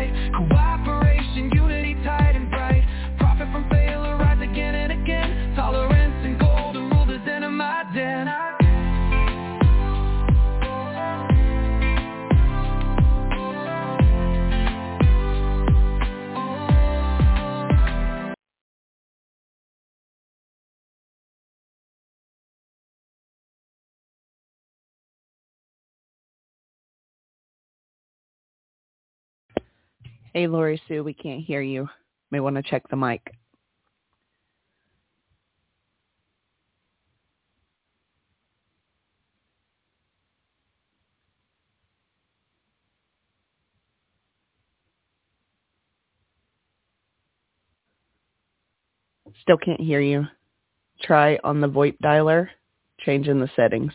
fight. Cooperation, unity, tight and bright. Profit from failure, rise again and again. Tolerance and golden rule is in my den. Hey, Lori Sue, we can't hear you. May want to check the mic. Still can't hear you. Try on the VoIP dialer, changing the settings.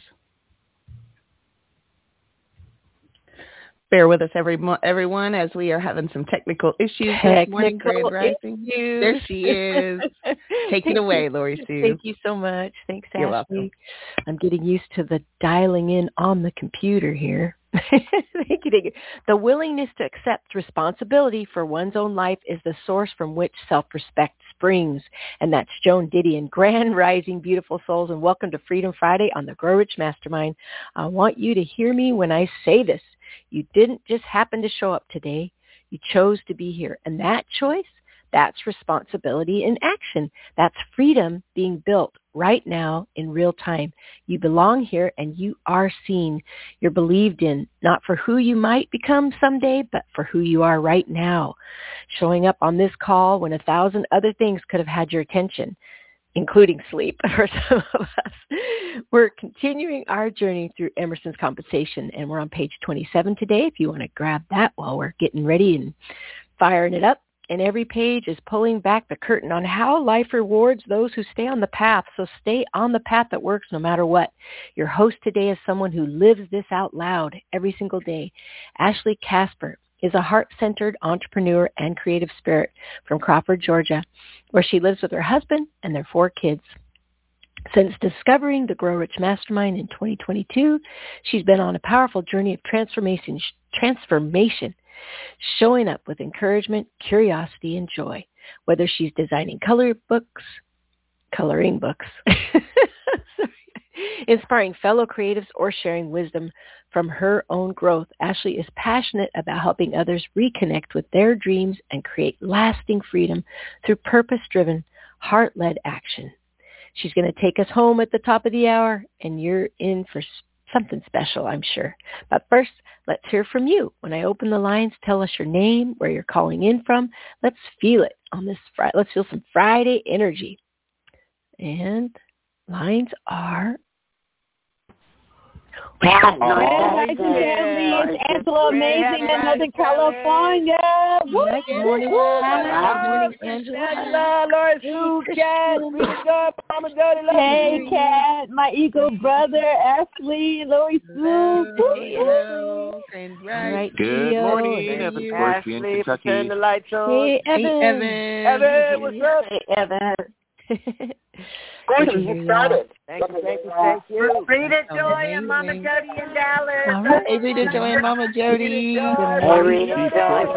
Bear with us, everyone, as we are having some technical issues this morning. Grand Rising. There she is. Take it away, Lori Sue. Thank you so much. Thanks, You're Ashley. welcome. I'm getting used to the dialing in on the computer here. Thank you. The willingness to accept responsibility for one's own life is the source from which self-respect springs. And that's Joan Didion. Grand Rising, beautiful souls, and welcome to Freedom Friday on the Grow Rich Mastermind. I want you to hear me when I say this. You didn't just happen to show up today. You chose to be here. And that choice, that's responsibility in action. That's freedom being built right now in real time. You belong here and you are seen. You're believed in, not for who you might become someday, but for who you are right now. Showing up on this call when 1,000 other things could have had your attention, including sleep for some of us. We're continuing our journey through Emerson's Compensation, and we're on page 27 today if you want to grab that while we're getting ready and firing it up. And every page is pulling back the curtain on how life rewards those who stay on the path. So stay on the path that works no matter what. Your host today is someone who lives this out loud every single day. Ashley Casper is a heart-centered entrepreneur and creative spirit from Crawford, Georgia, where she lives with her husband and their 4 kids. Since discovering the Grow Rich Mastermind in 2022, she's been on a powerful journey of transformation, showing up with encouragement, curiosity, and joy. Whether she's designing coloring books, inspiring fellow creatives, or sharing wisdom from her own growth, Ashley is passionate about helping others reconnect with their dreams and create lasting freedom through purpose-driven, heart-led action. She's going to take us home at the top of the hour, and you're in for something special, I'm sure. But first, let's hear from you. When I open the lines, tell us your name, where you're calling in from. Let's feel it on this Friday. Let's feel some Friday energy. And lines are... Grand Rising family, it's Angela Amazing in Northern California. Good morning, Angela, Lori Sue, Cat, Mama Jody, hey, Cat, my ego brother, Ashley, Lori Sue. Hello. Right, good morning, Evan Scorsky in Kentucky. Turn the lights on. Hey, Evan. Evan, what's up? Hey, Evan. Good, get started. Thank you. Rita, Joy, and Mama Jody in Dallas. All right. Hey, Rita, Joy, and Mama Jody. Hey, Rita,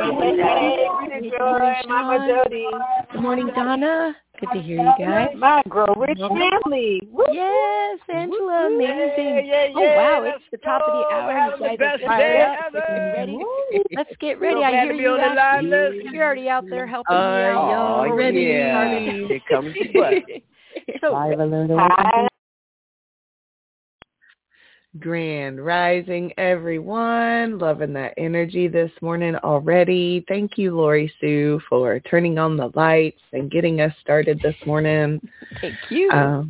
Joy, Mama Jody. Good morning, Donna. Good to hear you guys. My Grow Rich family. Yes, Angela, amazing. Oh, wow, it's the top of the hour. You guys are fired up. Ready? Let's get ready. I hear you guys. You're already out there helping me out. Oh, ready yeah. started. Here comes the bus. So, Grand Rising, everyone. Loving that energy this morning already. Thank you, Lori Sue, for turning on the lights and getting us started this morning. Thank you.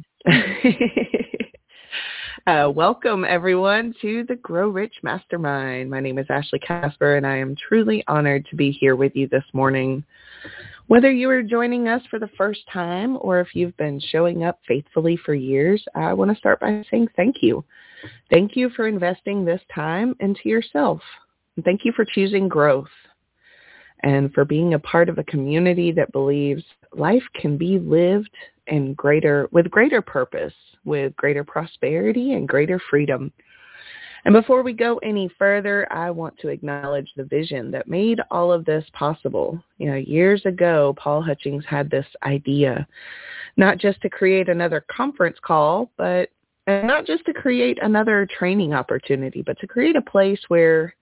Welcome, everyone, to the Grow Rich Mastermind. My name is Ashley Casper, and I am truly honored to be here with you this morning. Whether you are joining us for the first time or if you've been showing up faithfully for years, I want to start by saying thank you. Thank you for investing this time into yourself. And thank you for choosing growth and for being a part of a community that believes life can be lived with greater purpose, with greater prosperity and greater freedom. And before we go any further, I want to acknowledge the vision that made all of this possible. Years ago, Paul Hutchings had this idea, not just to create another conference call, and not just to create another training opportunity, but to create a place where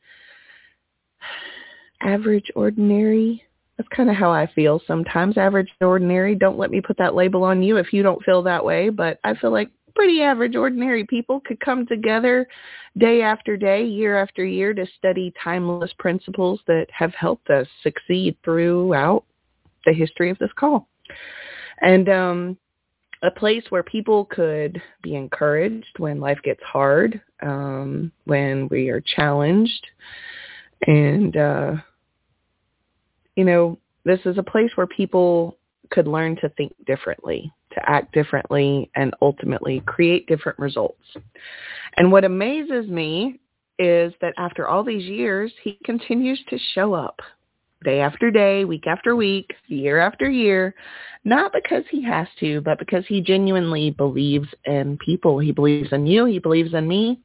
average, ordinary, that's kind of how I feel sometimes, average, ordinary. Don't let me put that label on you if you don't feel that way, but I feel like pretty average, ordinary people could come together day after day, year after year to study timeless principles that have helped us succeed throughout the history of this call. And a place where people could be encouraged when life gets hard, when we are challenged. And, this is a place where people could learn to think differently, to act differently, and ultimately create different results. And what amazes me is that after all these years, he continues to show up day after day, week after week, year after year, not because he has to, but because he genuinely believes in people. He believes in you. He believes in me.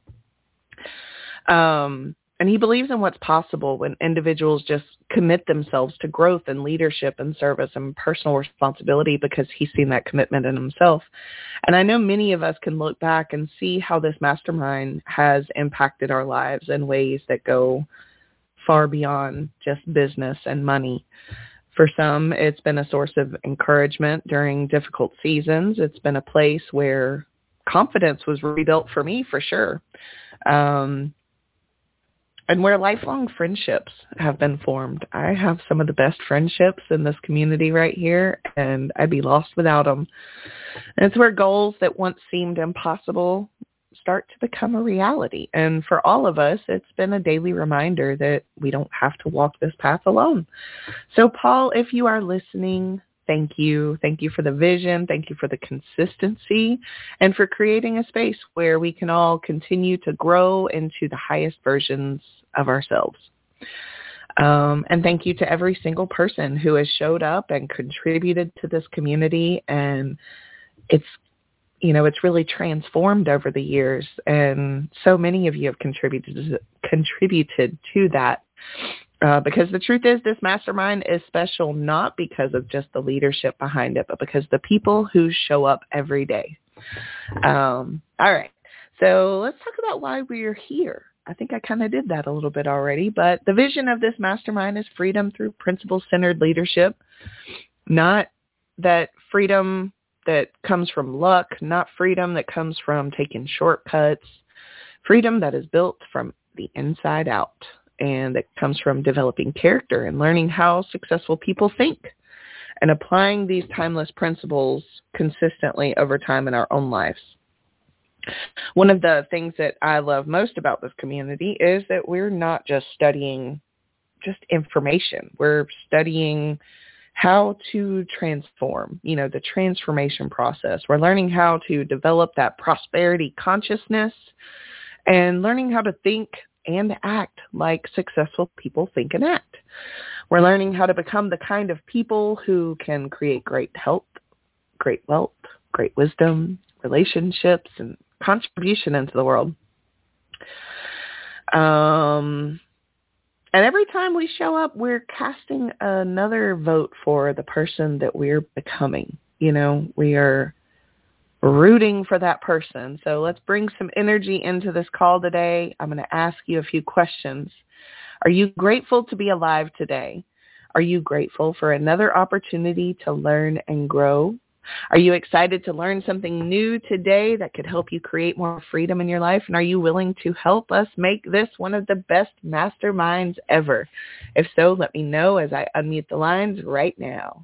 And he believes in what's possible when individuals just commit themselves to growth and leadership and service and personal responsibility, because he's seen that commitment in himself. And I know many of us can look back and see how this mastermind has impacted our lives in ways that go far beyond just business and money. For some, it's been a source of encouragement during difficult seasons. It's been a place where confidence was rebuilt for me, for sure. And where lifelong friendships have been formed. I have some of the best friendships in this community right here, and I'd be lost without them. And it's where goals that once seemed impossible start to become a reality. And for all of us, it's been a daily reminder that we don't have to walk this path alone. So, Paul, if you are listening, thank you. Thank you for the vision. Thank you for the consistency and for creating a space where we can all continue to grow into the highest versions of ourselves. And thank you to every single person who has showed up and contributed to this community. And it's really transformed over the years. And so many of you have contributed to that. Because the truth is, this mastermind is special not because of just the leadership behind it, but because the people who show up every day. All right. So let's talk about why we're here. I think I kind of did that a little bit already, but the vision of this mastermind is freedom through principle-centered leadership, not that freedom that comes from luck, not freedom that comes from taking shortcuts, freedom that is built from the inside out. And that comes from developing character and learning how successful people think and applying these timeless principles consistently over time in our own lives. One of the things that I love most about this community is that we're not just studying just information. We're studying how to transform, the transformation process. We're learning how to develop that prosperity consciousness and learning how to think and act like successful people think and act. We're learning how to become the kind of people who can create great health, great wealth, great wisdom, relationships, and contribution into the world. And every time we show up, we're casting another vote for the person that we're becoming. We are rooting for that person. So let's bring some energy into this call today. I'm going to ask you a few questions. Are you grateful to be alive today? Are you grateful for another opportunity to learn and grow? Are you excited to learn something new today that could help you create more freedom in your life? And are you willing to help us make this one of the best masterminds ever? If so, let me know as I unmute the lines right now.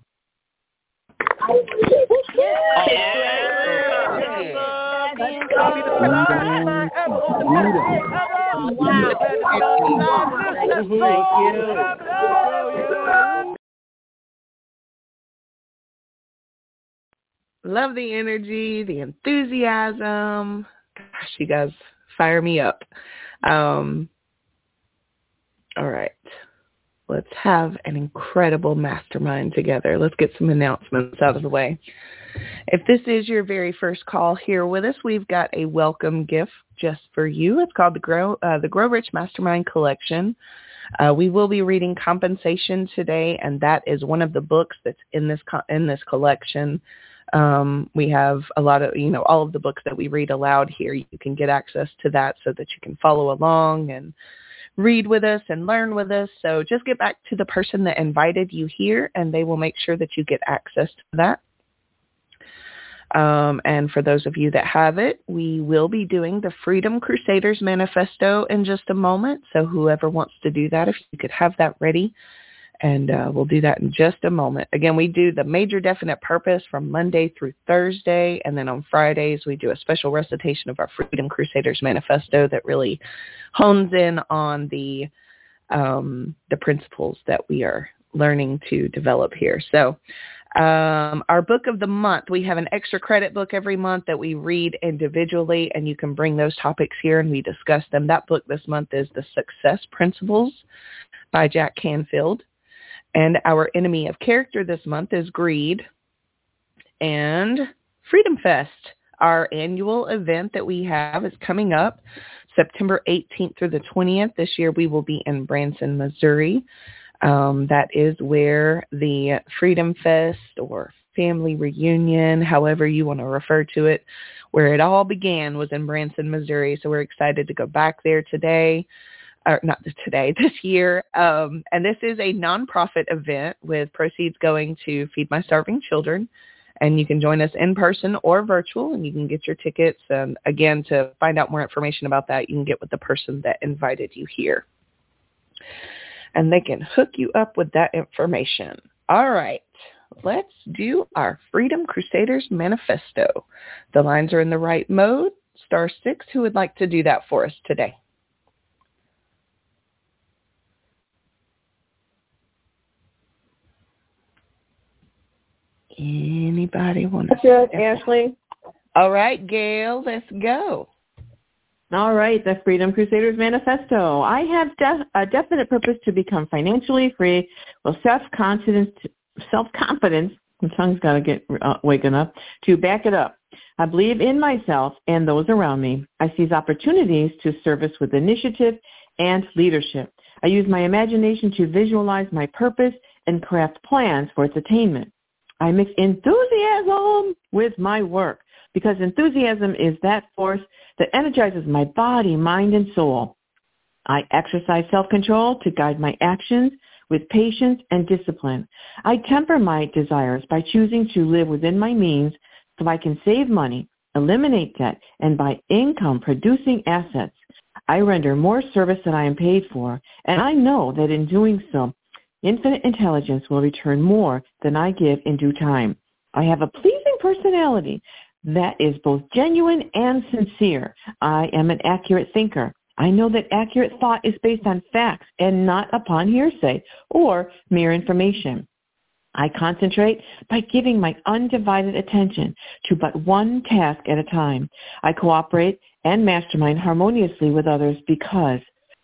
Love the energy, the enthusiasm. Gosh, you guys fire me up. All right. let's have an incredible mastermind together. Let's get some announcements out of the way. If this is your very first call here with us, we've got a welcome gift just for you. It's called the Grow Rich Mastermind Collection. We will be reading Compensation today, and that is one of the books that's in this collection. We have a lot of, all of the books that we read aloud here. You can get access to that so that you can follow along and read with us and learn with us. So just get back to the person that invited you here, and they will make sure that you get access to that. And for those of you that have it, we will be doing the Freedom Crusaders Manifesto in just a moment. So whoever wants to do that, if you could have that ready, and we'll do that in just a moment. Again, we do the Major Definite Purpose from Monday through Thursday, and then on Fridays we do a special recitation of our Freedom Crusaders Manifesto that really hones in on the principles that we are learning to develop here. So our book of the month, we have an extra credit book every month that we read individually, and you can bring those topics here and we discuss them. That book this month is The Success Principles by Jack Canfield. And our Enemy of Character this month is Greed. And Freedom Fest, our annual event that we have, is coming up September 18th through the 20th. This year we will be in Branson, Missouri. That is where the Freedom Fest or family reunion, however you want to refer to it, where it all began was in Branson, Missouri. So we're excited to go back there today. This year. And this is a nonprofit event with proceeds going to Feed My Starving Children. And you can join us in person or virtual, and you can get your tickets. Again, to find out more information about that, you can get with the person that invited you here. And they can hook you up with that information. All right, let's do our Freedom Crusaders Manifesto. The lines are in the right mode. *6, who would like to do that for us today? Anybody want to? That's it, Ashley. All right, Gail, let's go. All right, the Freedom Crusaders Manifesto. I have a definite purpose to become financially free with self-confidence, my tongue's got to get waking up, to back it up. I believe in myself and those around me. I seize opportunities to service with initiative and leadership. I use my imagination to visualize my purpose and craft plans for its attainment. I mix enthusiasm with my work because enthusiasm is that force that energizes my body, mind, and soul. I exercise self-control to guide my actions with patience and discipline. I temper my desires by choosing to live within my means so I can save money, eliminate debt, and buy income-producing assets. I render more service than I am paid for, and I know that in doing so, infinite intelligence will return more than I give in due time. I have a pleasing personality that is both genuine and sincere. I am an accurate thinker. I know that accurate thought is based on facts and not upon hearsay or mere information. I concentrate by giving my undivided attention to but one task at a time. I cooperate and mastermind harmoniously with others because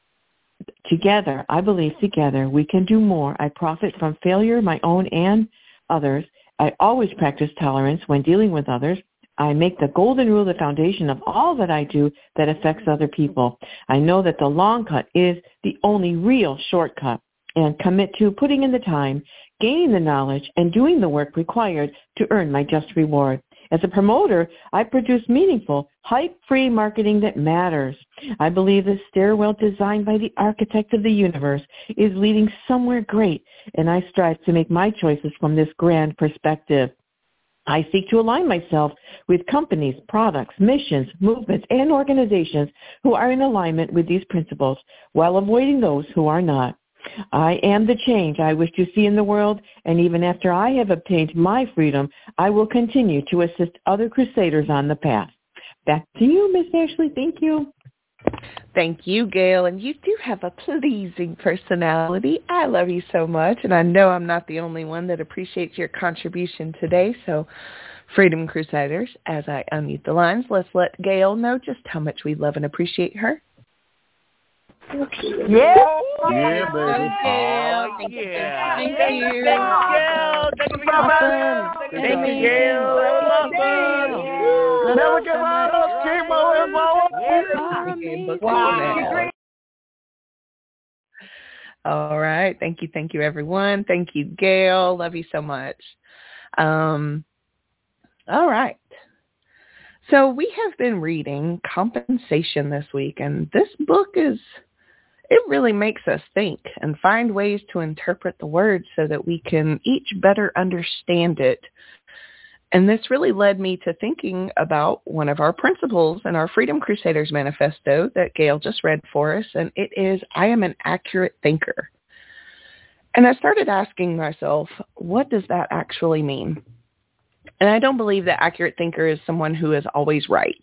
together, I believe together, we can do more. I profit from failure, my own and others. I always practice tolerance when dealing with others. I make the golden rule the foundation of all that I do that affects other people. I know that the long cut is the only real shortcut and commit to putting in the time, gaining the knowledge, and doing the work required to earn my just reward. As a promoter, I produce meaningful, hype-free marketing that matters. I believe the stairwell designed by the architect of the universe is leading somewhere great, and I strive to make my choices from this grand perspective. I seek to align myself with companies, products, missions, movements, and organizations who are in alignment with these principles while avoiding those who are not. I am the change I wish to see in the world, and even after I have obtained my freedom, I will continue to assist other crusaders on the path. Back to you, Miss Ashley. Thank you. Thank you, Gail. And you do have a pleasing personality. I love you so much, and I know I'm not the only one that appreciates your contribution today. So, Freedom Crusaders, as I unmute the lines, let's let Gail know just how much we love and appreciate her. Yeah. Yeah, baby. Gail. Oh, Thank you. yeah. Thank Thank you. you, Gail. Thank you for your Awesome. Thank you, Amazing. Gail. Love you, Gail. Gail. Love Never you give so much. up. Keep moving forward. You are amazing. Wow. All right. Thank you, everyone. Thank you, Gail. Love you so much. All right. So we have been reading Compensation this week, and this book it really makes us think and find ways to interpret the words so that we can each better understand it. And this really led me to thinking about one of our principles in our Freedom Crusaders Manifesto that Gail just read for us, and it is, I am an accurate thinker. And I started asking myself, what does that actually mean? And I don't believe that accurate thinker is someone who is always right.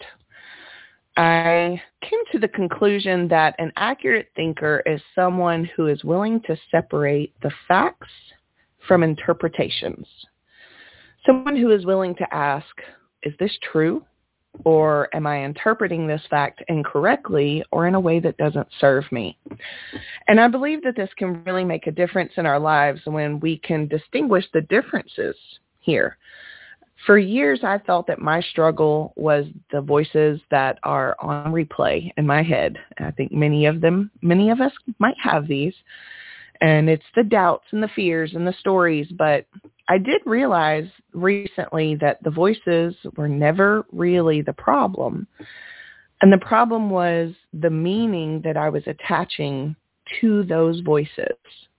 I came to the conclusion that an accurate thinker is someone who is willing to separate the facts from interpretations. Someone who is willing to ask, is this true? Or am I interpreting this fact incorrectly or in a way that doesn't serve me? And I believe that this can really make a difference in our lives when we can distinguish the differences here. For years, I thought that my struggle was the voices that are on replay in my head. I think many of us might have these. And it's the doubts and the fears and the stories. But I did realize recently that the voices were never really the problem. And the problem was the meaning that I was attaching to those voices.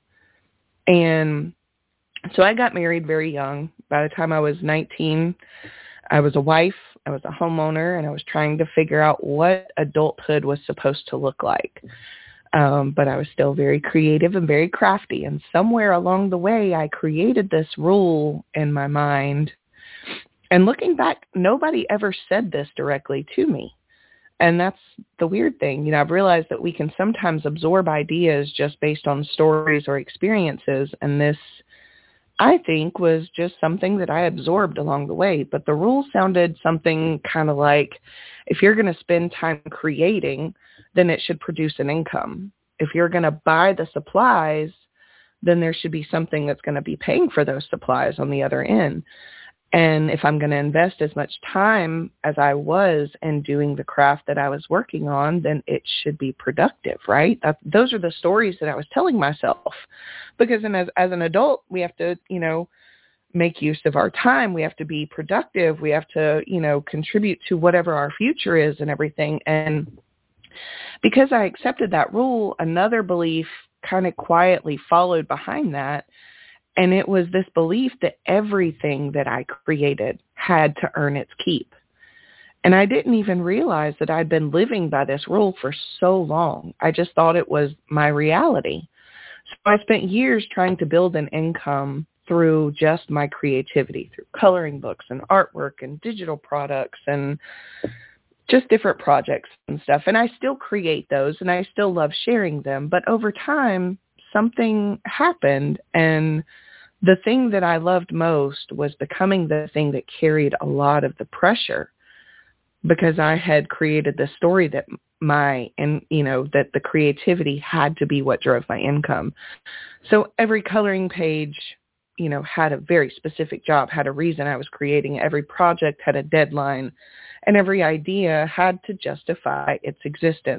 And so I got married very young. By the time I was 19, I was a wife, I was a homeowner, and I was trying to figure out what adulthood was supposed to look like. But I was still very creative and very crafty. And somewhere along the way, I created this rule in my mind. And looking back, nobody ever said this directly to me. And that's the weird thing. I've realized that we can sometimes absorb ideas just based on stories or experiences. And this, I think, was just something that I absorbed along the way. But the rule sounded something kind of like, if you're going to spend time creating, then it should produce an income. If you're going to buy the supplies, then there should be something that's going to be paying for those supplies on the other end. And if I'm going to invest as much time as I was in doing the craft that I was working on, then it should be productive, right? Those are the stories that I was telling myself. Because as an adult, we have to, make use of our time. We have to be productive. We have to, contribute to whatever our future is and everything. And because I accepted that rule, another belief kind of quietly followed behind that. And it was this belief that everything that I created had to earn its keep. And I didn't even realize that I'd been living by this rule for so long. I just thought it was my reality. So I spent years trying to build an income through just my creativity, through coloring books and artwork and digital products and just different projects and stuff. And I still create those and I still love sharing them. But over time, something happened, and the thing that I loved most was becoming the thing that carried a lot of the pressure, because I had created this story that that the creativity had to be what drove my income. So every coloring page, had a very specific job, had a reason I was creating. Every project had a deadline, and every idea had to justify its existence.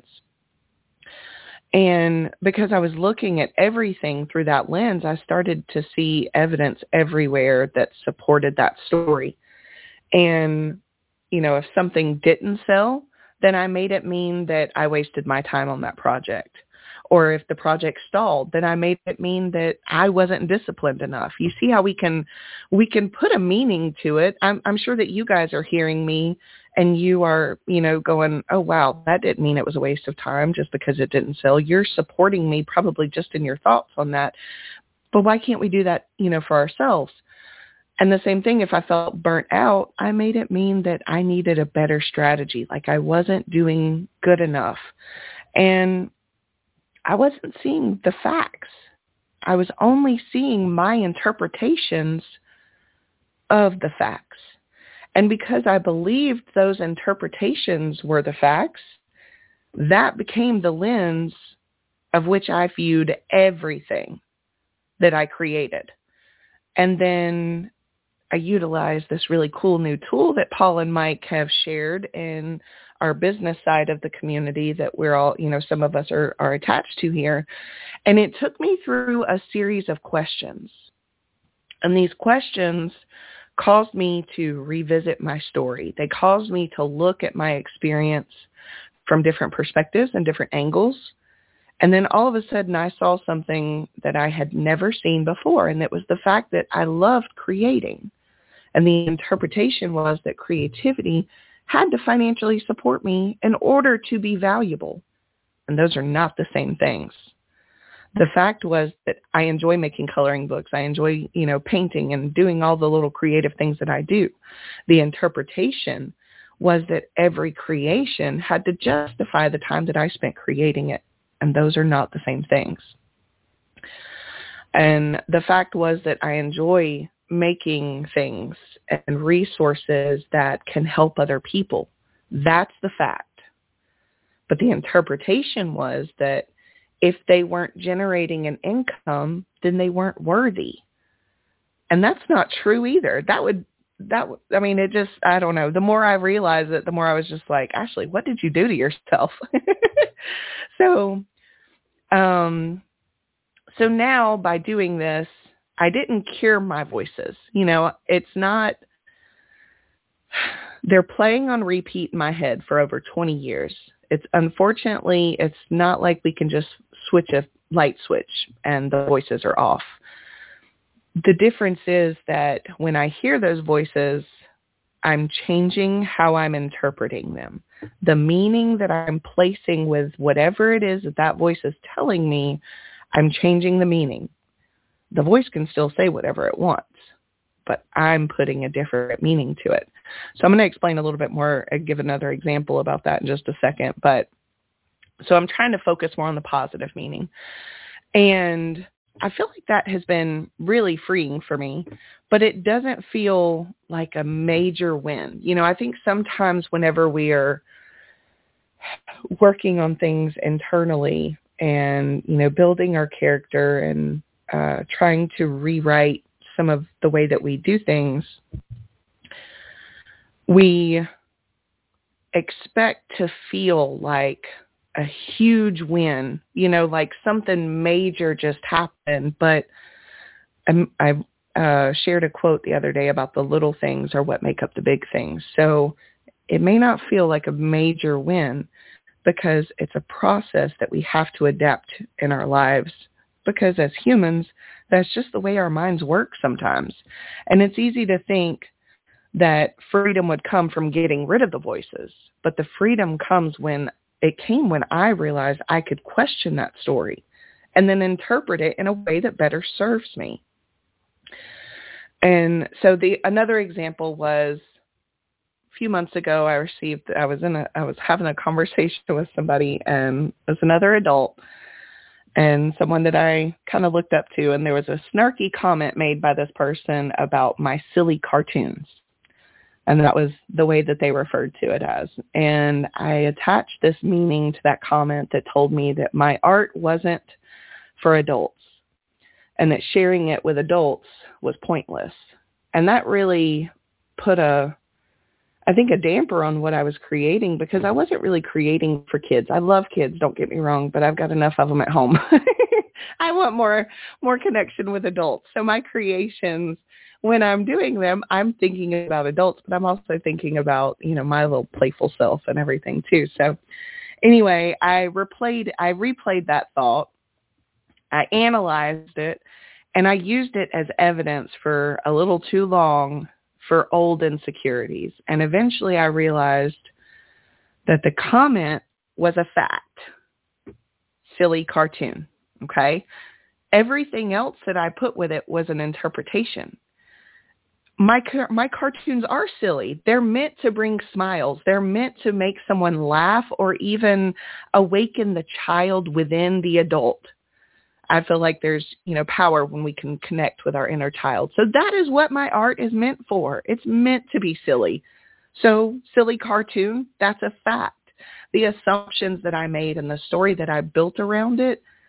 And because I was looking at everything through that lens, I started to see evidence everywhere that supported that story. And, if something didn't sell, then I made it mean that I wasted my time on that project. Or if the project stalled, then I made it mean that I wasn't disciplined enough. You see how we can put a meaning to it. I'm sure that you guys are hearing me and you are, going, oh, wow, that didn't mean it was a waste of time just because it didn't sell. You're supporting me probably just in your thoughts on that. But why can't we do that, for ourselves? And the same thing, if I felt burnt out, I made it mean that I needed a better strategy, like I wasn't doing good enough. And I wasn't seeing the facts. I was only seeing my interpretations of the facts. And because I believed those interpretations were the facts, that became the lens of which I viewed everything that I created. And then I utilized this really cool new tool that Paul and Mike have shared in our business side of the community that we're all, some of us are attached to here. And it took me through a series of questions. And these questions caused me to revisit my story. They caused me to look at my experience from different perspectives and different angles. And then all of a sudden I saw something that I had never seen before. And it was the fact that I loved creating. And the interpretation was that creativity had to financially support me in order to be valuable. And those are not the same things. The fact was that I enjoy making coloring books. I enjoy, painting and doing all the little creative things that I do. The interpretation was that every creation had to justify the time that I spent creating it. And those are not the same things. And the fact was that I enjoy making things and resources that can help other people. That's the fact. But the interpretation was that if they weren't generating an income, then they weren't worthy. And that's not true either. I don't know. The more I realized it, the more I was just like, Ashley, what did you do to yourself? So now by doing this, I didn't cure my voices. It's not, they're playing on repeat in my head for over 20 years. Unfortunately, it's not like we can just switch a light switch and the voices are off. The difference is that when I hear those voices, I'm changing how I'm interpreting them. The meaning that I'm placing with whatever it is that voice is telling me, I'm changing the meaning. The voice can still say whatever it wants, but I'm putting a different meaning to it. So I'm going to explain a little bit more and give another example about that in just a second. But so I'm trying to focus more on the positive meaning. And I feel like that has been really freeing for me, but it doesn't feel like a major win. I think sometimes whenever we are working on things internally and, building our character and trying to rewrite some of the way that we do things, we expect to feel like a huge win, like something major just happened. But I shared a quote the other day about the little things are what make up the big things. So it may not feel like a major win because it's a process that we have to adapt in our lives. Because as humans, that's just the way our minds work sometimes. And it's easy to think that freedom would come from getting rid of the voices. But the freedom comes when I realized I could question that story and then interpret it in a way that better serves me. And so another example was a few months ago, I was having a conversation with somebody, and it was another adult and someone that I kind of looked up to, and there was a snarky comment made by this person about my silly cartoons. And that was the way that they referred to it as. And I attached this meaning to that comment that told me that my art wasn't for adults and that sharing it with adults was pointless. And that really put a damper on what I was creating, because I wasn't really creating for kids. I love kids, don't get me wrong, but I've got enough of them at home. I want more connection with adults. So my creations, when I'm doing them, I'm thinking about adults, but I'm also thinking about, my little playful self and everything too. So anyway, I replayed that thought. I analyzed it, and I used it as evidence for a little too long for old insecurities. And eventually I realized that the comment was a fact. Silly cartoon. Okay. Everything else that I put with it was an interpretation. My cartoons are silly. They're meant to bring smiles. They're meant to make someone laugh or even awaken the child within the adult. I feel like there's, power when we can connect with our inner child. So that is what my art is meant for. It's meant to be silly. So silly cartoon, that's a fact. The assumptions that I made and the story that I built around it,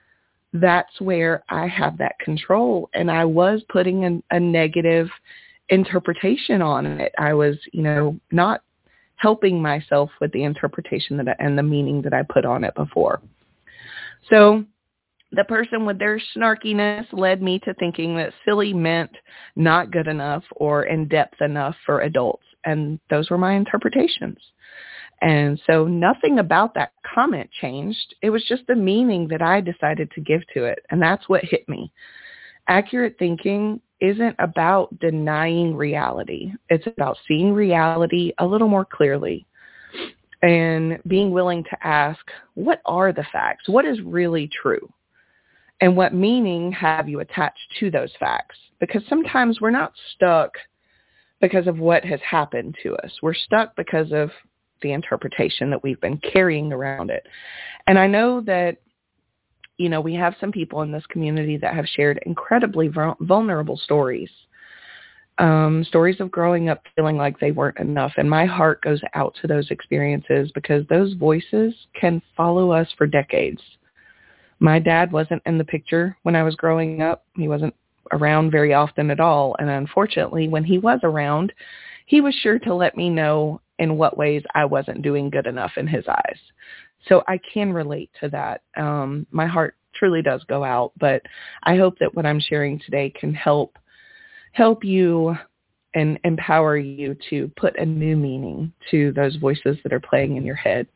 that's where I have that control. And I was putting a negative interpretation on it. I was, not helping myself with the interpretation and the meaning that I put on it before. So the person with their snarkiness led me to thinking that silly meant not good enough or in-depth enough for adults. And those were my interpretations. And so nothing about that comment changed. It was just the meaning that I decided to give to it. And that's what hit me. Accurate thinking isn't about denying reality. It's about seeing reality a little more clearly and being willing to ask, what are the facts? What is really true? And what meaning have you attached to those facts? Because sometimes we're not stuck because of what has happened to us. We're stuck because of the interpretation that we've been carrying around it. And I know that, we have some people in this community that have shared incredibly vulnerable stories, stories of growing up feeling like they weren't enough. And my heart goes out to those experiences because those voices can follow us for decades. My dad wasn't in the picture when I was growing up. He wasn't around very often at all. And unfortunately, when he was around, he was sure to let me know in what ways I wasn't doing good enough in his eyes. So I can relate to that. My heart truly does go out, but I hope that what I'm sharing today can help you and empower you to put a new meaning to those voices that are playing in your head.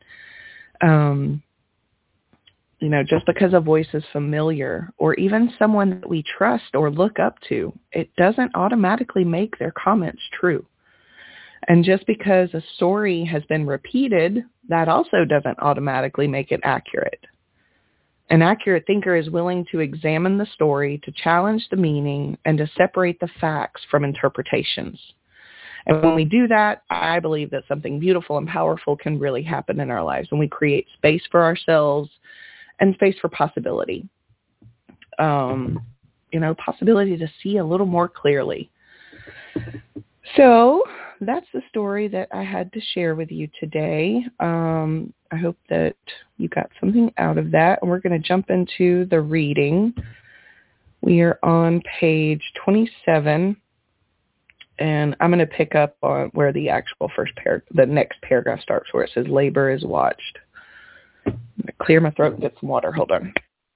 Just because a voice is familiar or even someone that we trust or look up to, it doesn't automatically make their comments true. And just because a story has been repeated, that also doesn't automatically make it accurate. An accurate thinker is willing to examine the story, to challenge the meaning, and to separate the facts from interpretations. And when we do that, I believe that something beautiful and powerful can really happen in our lives when we create space for ourselves and space for possibility. Possibility to see a little more clearly. So that's the story that I had to share with you today. I hope that you got something out of that. And we're going to jump into the reading. We are on page 27. And I'm going to pick up on where the actual the next paragraph starts, where it says labor is watched. I'm going to clear my throat and get some water. Hold on.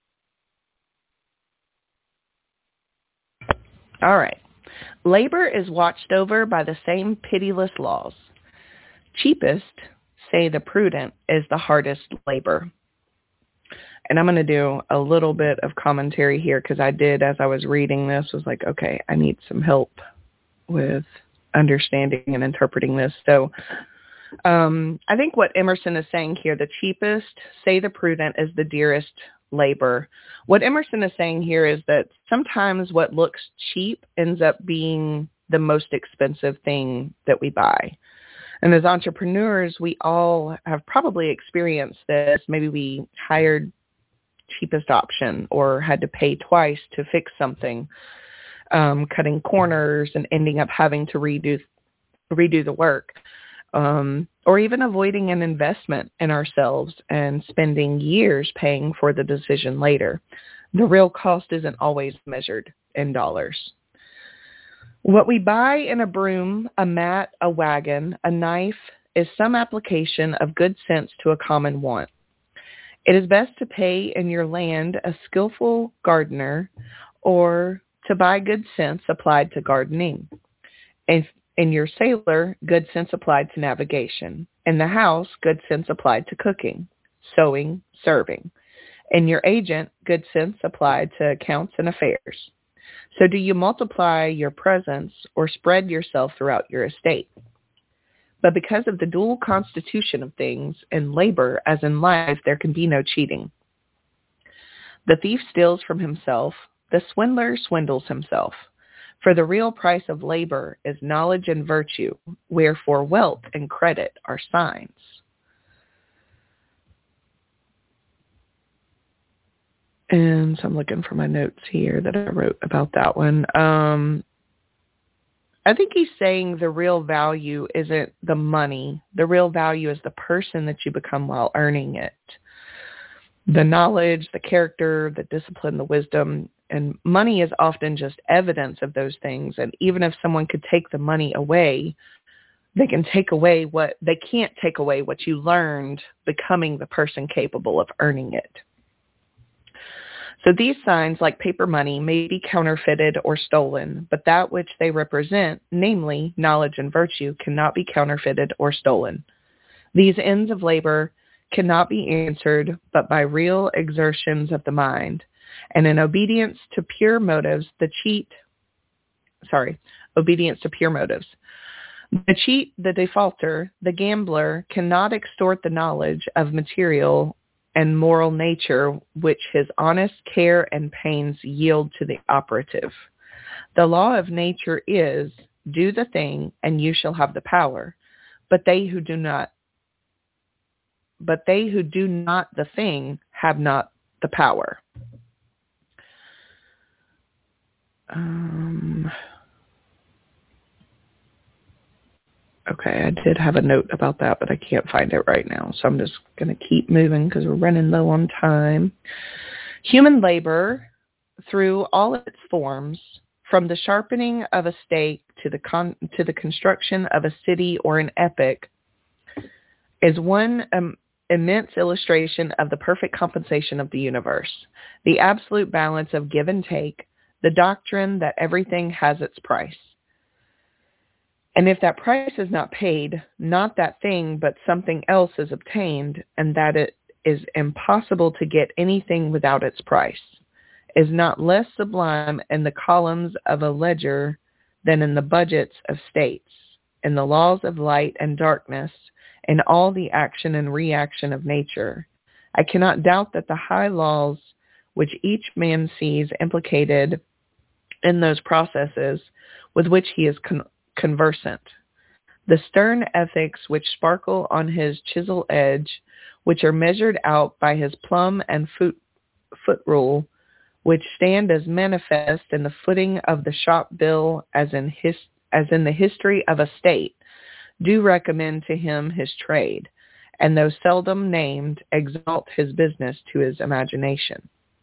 All right. Labor is watched over by the same pitiless laws. Cheapest, say the prudent, is the hardest labor. And I'm going to do a little bit of commentary here because I did, as I was reading this, was like, okay, I need some help with understanding and interpreting this. So I think what Emerson is saying here, the cheapest, say the prudent, is the dearest labor. What Emerson is saying here is that sometimes what looks cheap ends up being the most expensive thing that we buy. And as entrepreneurs, we all have probably experienced this. Maybe we hired cheapest option or had to pay twice to fix something, cutting corners and ending up having to redo the work. Or even avoiding an investment in ourselves and spending years paying for the decision later. The real cost isn't always measured in dollars. What we buy in a broom, a mat, a wagon, a knife is some application of good sense to a common want. It is best to pay in your land a skillful gardener or to buy good sense applied to gardening. In your sailor, good sense applied to navigation. In the house, good sense applied to cooking, sewing, serving. In your agent, good sense applied to accounts and affairs. So do you multiply your presence or spread yourself throughout your estate? But because of the dual constitution of things, in labor as in life, there can be no cheating. The thief steals from himself. The swindler swindles himself. For the real price of labor is knowledge and virtue, wherefore wealth and credit are signs. And so I'm looking for my notes here that I wrote about that one. I think he's saying the real value isn't the money. The real value is the person that you become while earning it. the knowledge, the character, the discipline, the wisdom, and money is often just evidence of those things. And even if someone could take the money away, they can't take away what you learned becoming the person capable of earning it. So these signs, like paper money, may be counterfeited or stolen, but that which they represent, namely knowledge and virtue, cannot be counterfeited or stolen. These ends of labor cannot be answered but by real exertions of the mind, and in obedience to pure motives, the cheat, the defaulter, the gambler cannot extort the knowledge of material and moral nature which his honest care and pains yield to the operative. The law of nature is, do the thing and you shall have the power, but they who do not the thing have not the power. Okay, I did have a note about that, but I can't find it right now. So I'm just going to keep moving because we're running low on time. Human labor, through all its forms, from the sharpening of a stake to the construction of a city or an epic, is one immense illustration of the perfect compensation of the universe, the absolute balance of give and take, the doctrine that everything has its price. And if that price is not paid, not that thing, but something else is obtained, and that it is impossible to get anything without its price, is not less sublime in the columns of a ledger than in the budgets of states, in the laws of light and darkness, in all the action and reaction of nature. I cannot doubt that the high laws which each man sees implicated in those processes with which he is conversant, the stern ethics which sparkle on his chisel edge, which are measured out by his plumb and foot rule, which stand as manifest in the footing of the shop bill as in the history of a state, do recommend to him his trade, and though seldom named, exalt his business to his imagination.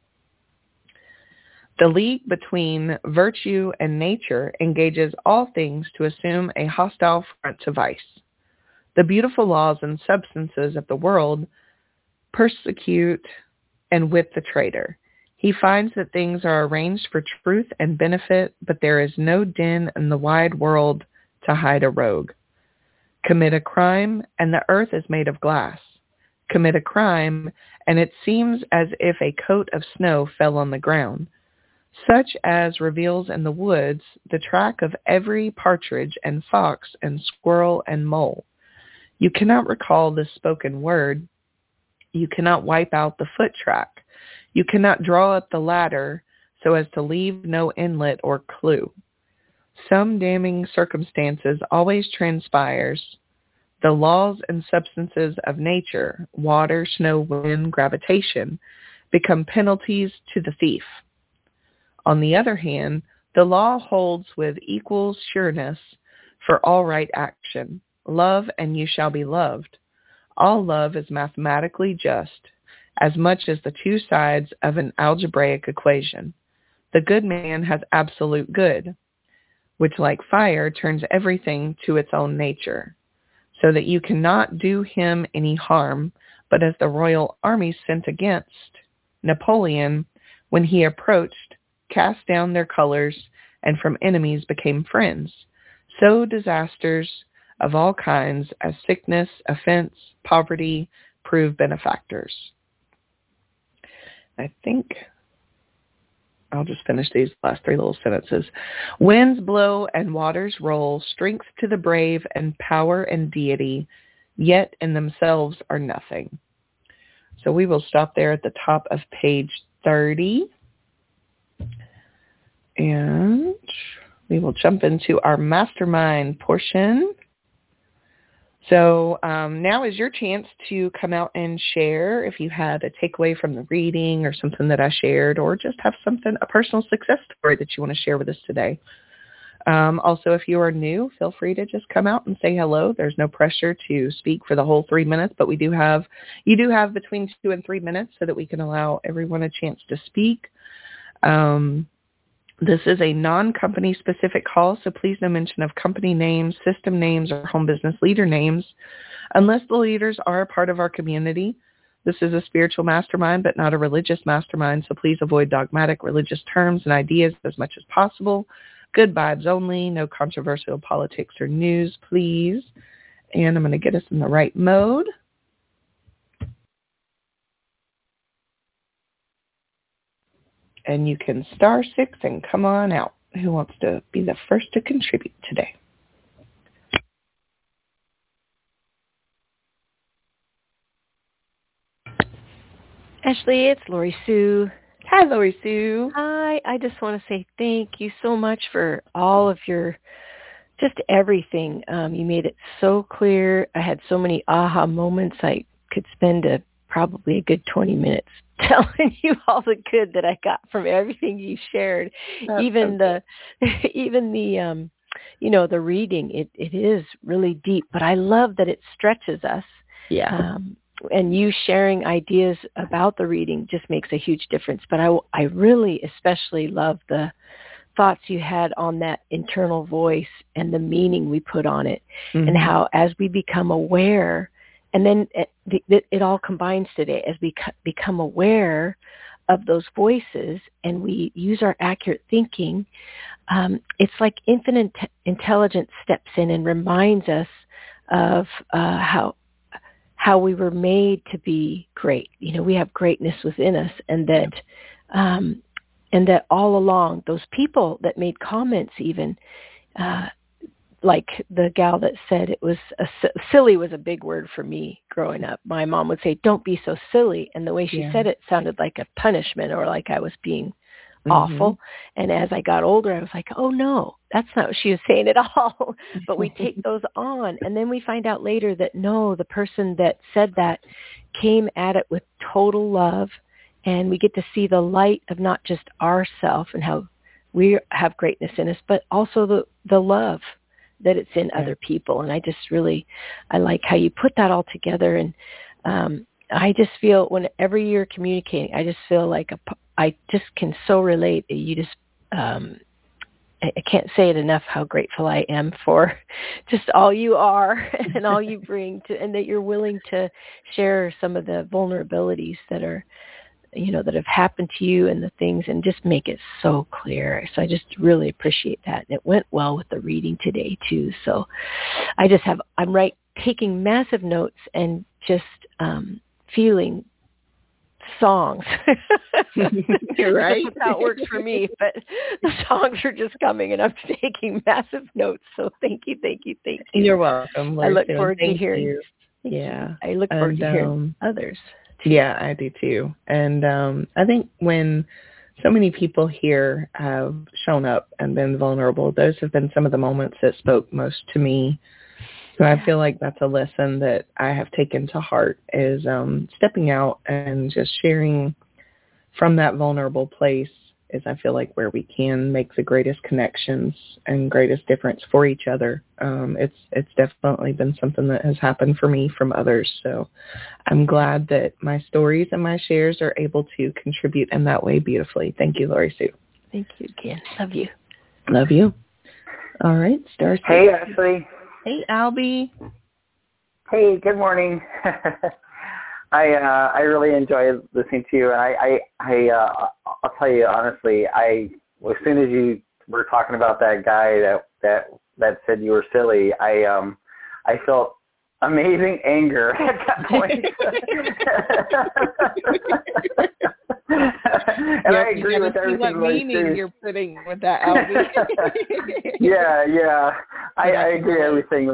The league between virtue and nature engages all things to assume a hostile front to vice. The beautiful laws and substances of the world persecute and whip the traitor. He finds that things are arranged for truth and benefit, but there is no den in the wide world to hide a rogue. Commit a crime, and the earth is made of glass. Commit a crime, and it seems as if a coat of snow fell on the ground, such as reveals in the woods the track of every partridge and fox and squirrel and mole. You cannot recall the spoken word. You cannot wipe out the foot track. You cannot draw up the ladder so as to leave no inlet or clue. Some damning circumstances always transpires. The laws and substances of nature, water, snow, wind, gravitation, become penalties to the thief. On the other hand, the law holds with equal sureness for all right action. Love and you shall be loved. All love is mathematically just, as much as the two sides of an algebraic equation. The good man has absolute good, which like fire turns everything to its own nature, so that you cannot do him any harm, but as the royal army sent against Napoleon, when he approached, cast down their colors, and from enemies became friends, so disasters of all kinds as sickness, offense, poverty, prove benefactors. I think I'll just finish these last three little sentences. Winds blow and waters roll, strength to the brave and power and deity, yet in themselves are nothing. So we will stop there at the top of page 30. And we will jump into our mastermind portion. So now is your chance to come out and share if you had a takeaway from the reading or something that I shared, or just have a personal success story that you want to share with us today. Also, if you are new, feel free to just come out and say hello. There's no pressure to speak for the whole 3 minutes, but you do have between 2 and 3 minutes so that we can allow everyone a chance to speak. This is a non-company specific call, so please no mention of company names, system names, or home business leader names unless the leaders are a part of our community. This is a spiritual mastermind, but not a religious mastermind, so please avoid dogmatic religious terms and ideas as much as possible. Good vibes only, no controversial politics or news, please. And I'm going to get us in the right mode. And you can *6 and come on out. Who wants to be the first to contribute today? Ashley, it's Lori Sue. Hi, Lori Sue. Hi. I just want to say thank you so much for all of your, just everything. You made it so clear. I had so many aha moments. I could spend probably a good 20 minutes telling you all the good that I got from everything you shared. Even the reading, it is really deep, but I love that it stretches us. Yeah. And you sharing ideas about the reading just makes a huge difference. But I really especially love the thoughts you had on that internal voice and the meaning we put on it, and how as we become aware, and then it all combines today, as we become aware of those voices and we use our accurate thinking, it's like infinite intelligence steps in and reminds us of how we were made to be great. We have greatness within us, and that all along those people that made comments, even like the gal that said it was silly was a big word for me growing up. My mom would say, "Don't be so silly," and the way she said it sounded like a punishment or like I was being awful. And as I got older, I was like, oh no, that's not what she was saying at all. But we take those on, and then we find out later that no, the person that said that came at it with total love, and we get to see the light of not just ourself and how we have greatness in us, but also the love that it's in other people. And I like how you put that all together. And I just feel whenever you're communicating, I just feel like I just can so relate. You just, I can't say it enough how grateful I am for just all you are and all you bring to, and that you're willing to share some of the vulnerabilities that are, that have happened to you and the things, and just make it so clear. So I just really appreciate that. And it went well with the reading today too. So I'm taking massive notes and just feeling songs. You're right. That's how it works for me. But the songs are just coming, and I'm taking massive notes. So thank you. You're welcome. I look forward to hearing. You. Yeah. I look forward to hearing others. Yeah, I do too. And I think when so many people here have shown up and been vulnerable, those have been some of the moments that spoke most to me. So I feel like that's a lesson that I have taken to heart, is stepping out and just sharing from that vulnerable place is, I feel like, where we can make the greatest connections and greatest difference for each other. It's definitely been something that has happened for me from others. So I'm glad that my stories and my shares are able to contribute in that way beautifully. Thank you, Lori Sue. Thank you again. Love you. Love you. All right, *6. Hey, Ashley. Hey, Albie. Hey, good morning. I really enjoy listening to you, and I'll tell you honestly, as soon as you were talking about that guy that said you were silly, I felt amazing anger at that point. And I agree with everything. What meaning you're putting with that, Albie? Yeah. I agree everything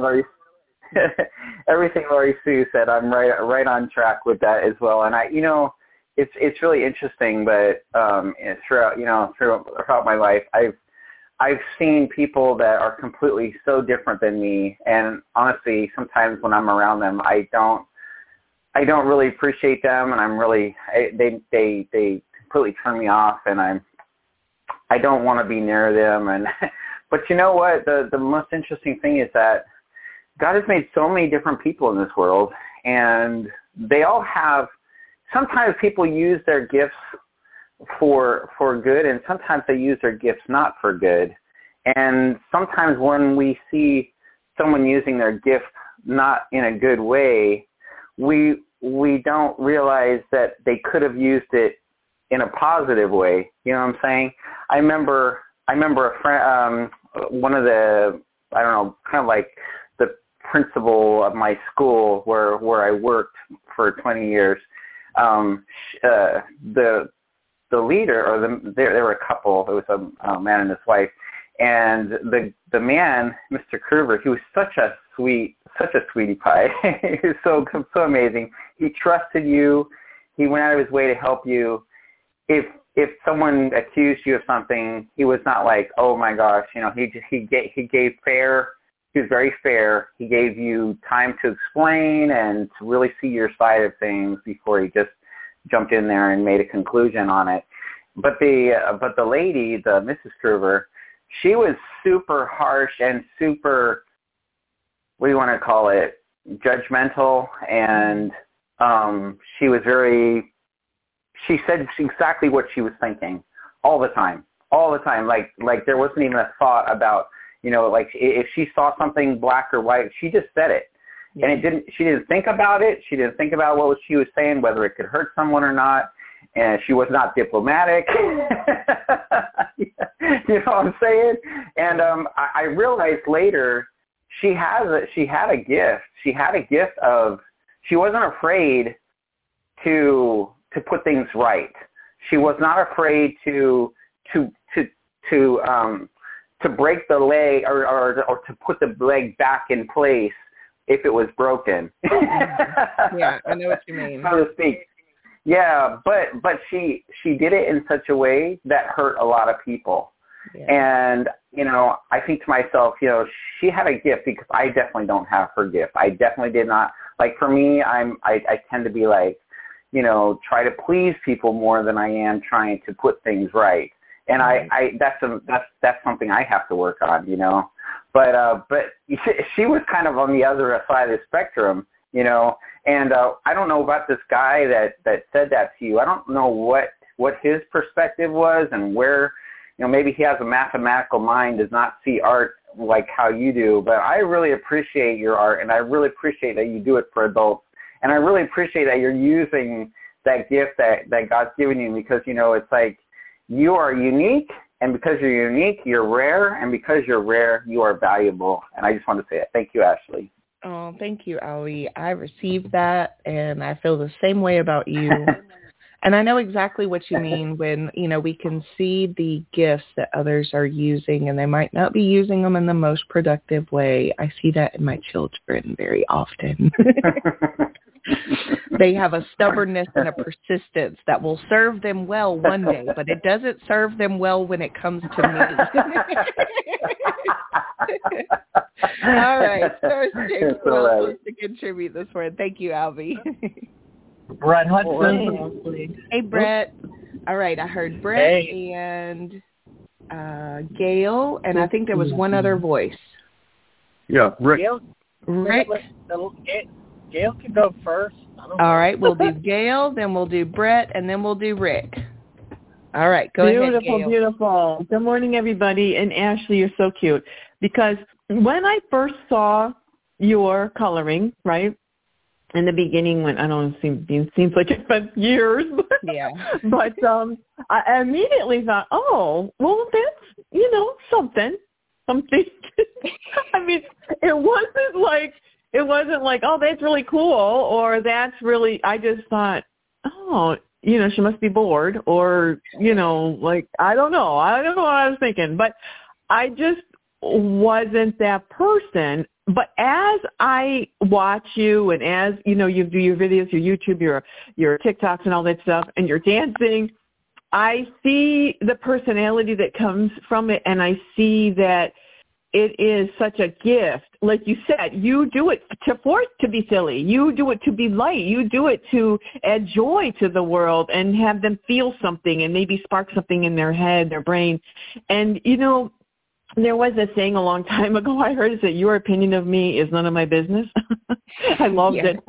Lori Sue said. I'm right on track with that as well. And it's really interesting, but throughout my life, I've seen people that are completely so different than me, and honestly, sometimes when I'm around them, I don't really appreciate them, and they completely turn me off, and I don't want to be near them. But you know what? The most interesting thing is that God has made so many different people in this world, and they all have, sometimes people use their gifts for good, and sometimes they use their gifts not for good. And sometimes when we see someone using their gift not in a good way, we don't realize that they could have used it in a positive way. You know what I'm saying? I remember a friend, one of the, I don't know, kind of like the principal of my school where I worked for 20 years. The leader, or there were a couple. It was a man and his wife, and the man, Mr. Kruger, he was such a sweetie pie. He was so amazing. He trusted you. He went out of his way to help you. If someone accused you of something, he was not like, oh my gosh, he gave fair. He was very fair. He gave you time to explain and to really see your side of things before he just jumped in there and made a conclusion on it. But the lady, the Mrs. Kruger, she was super harsh and super, what do you want to call it, judgmental, and she said exactly what she was thinking all the time. Like there wasn't even a thought about, like if she saw something black or white, she just said it. Yeah. And she didn't think about it. She didn't think about what she was saying, whether it could hurt someone or not. And she was not diplomatic. You know what I'm saying? And I realized later she had a gift. She had a gift of, she wasn't afraid to put things right. She was not afraid to break the leg or to put the leg back in place if it was broken. Yeah, I know what you mean. So to speak. Yeah, but she did it in such a way that hurt a lot of people. Yeah. And, I think to myself, she had a gift because I definitely don't have her gift. I definitely did not. Like for me, I tend to be like, try to please people more than I am trying to put things right. And that's something I have to work on, But she was kind of on the other side of the spectrum, And I don't know about this guy that said that to you. I don't know what his perspective was and where, maybe he has a mathematical mind, does not see art like how you do. But I really appreciate your art, and I really appreciate that you do it for adults. And I really appreciate that you're using that gift that God's given you, because, it's like you are unique, and because you're unique, you're rare, and because you're rare, you are valuable. And I just want to say it. Thank you, Ashley. Oh, thank you, Ali. I received that, and I feel the same way about you. And I know exactly what you mean when, we can see the gifts that others are using, and they might not be using them in the most productive way. I see that in my children very often. They have a stubbornness and a persistence that will serve them well one day, but it doesn't serve them well when it comes to me. All right. Star 6 wants to contribute this morning. Thank you, Albie. Brett Hudson. Hey, Brett. All right. I heard Brett and Gail, and I think there was one other voice. Yeah, Rick. Rick. Gail can go first. All right. We'll do Gail, then we'll do Brett, and then we'll do Rick. All right. Go ahead, Gail. Beautiful. Good morning, everybody. And Ashley, you're so cute. Because when I first saw your coloring, right, in the beginning, when I don't know, it seems like it's been years. Yeah. But I immediately thought, oh, well, that's, something. I mean, it wasn't like, oh, that's really cool, or that's really, I just thought, oh, she must be bored, or, like, I don't know what I was thinking, but I just wasn't that person. But as I watch you, and as, you do your videos, your YouTube, your TikToks and all that stuff, and you're dancing, I see the personality that comes from it, and I see that it is such a gift. Like you said, you do it to be silly. You do it to be light. You do it to add joy to the world and have them feel something and maybe spark something in their head, their brain. And, There was a saying a long time ago I heard, is that your opinion of me is none of my business. I loved it.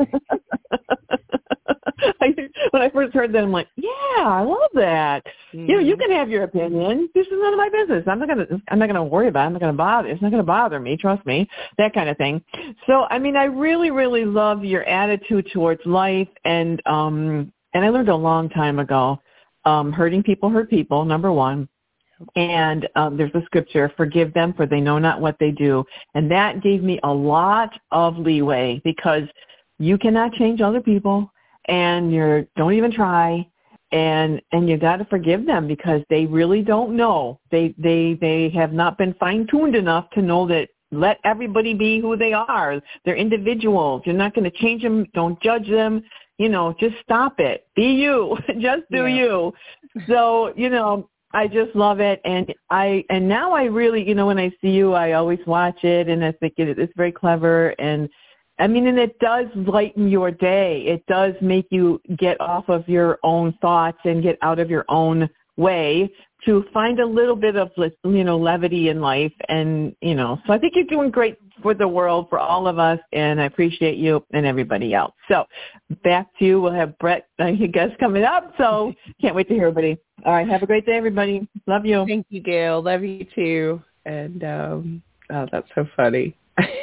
When I first heard that, I'm like, yeah, I love that. Mm-hmm. You can have your opinion. This is none of my business. I'm not gonna worry about it. I'm not gonna bother. It's not gonna bother me. Trust me. That kind of thing. So, I mean, I really, really love your attitude towards life, and I learned a long time ago, hurting people hurt people. Number one. And there's a scripture, forgive them for they know not what they do. And that gave me a lot of leeway, because you cannot change other people, and don't even try. And you got to forgive them, because they really don't know. They have not been fine-tuned enough to know that let everybody be who they are. They're individuals. You're not going to change them. Don't judge them. Just stop it. Be you. Just do you. So, I just love it, and now I really, when I see you, I always watch it, and I think it's very clever, and I mean, and it does lighten your day. It does make you get off of your own thoughts and get out of your own way to find a little bit of, levity in life, and so I think you're doing great for the world, for all of us, and I appreciate you and everybody else. So back to you. We'll have Brett, I guess, coming up, so can't wait to hear everybody. All right, have a great day, everybody. Love you. Thank you, Gail. Love you, too. And, that's so funny.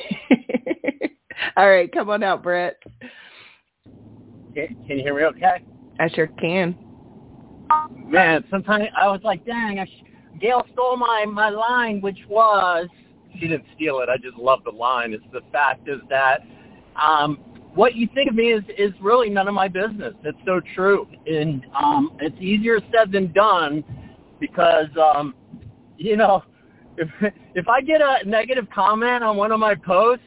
All right, come on out, Brett. Can you hear me okay? I sure can. Man, sometimes I was like, dang, Gail stole my line, which was, she didn't steal it, I just love the line. It's the fact is that what you think of me is really none of my business. It's so true. And it's easier said than done, because, if I get a negative comment on one of my posts,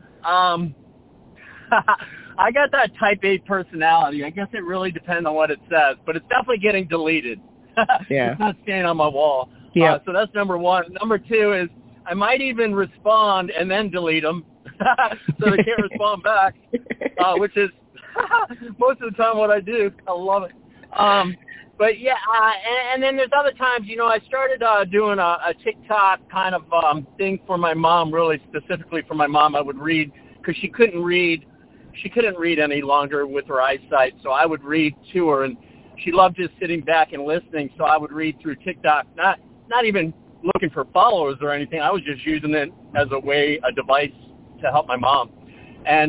I got that type A personality. I guess it really depends on what it says, but it's definitely getting deleted. Yeah. It's not staying on my wall. Yeah. So that's number one. Number two is I might even respond and then delete them so they can't respond back, which is most of the time what I do. I love it. But yeah, and then there's other times, I started doing a TikTok kind of thing for my mom, really specifically for my mom. I would read, because she couldn't read any longer with her eyesight, so I would read to her, and she loved just sitting back and listening, so I would read through TikTok, not even looking for followers or anything. I was just using it as a device to help my mom. And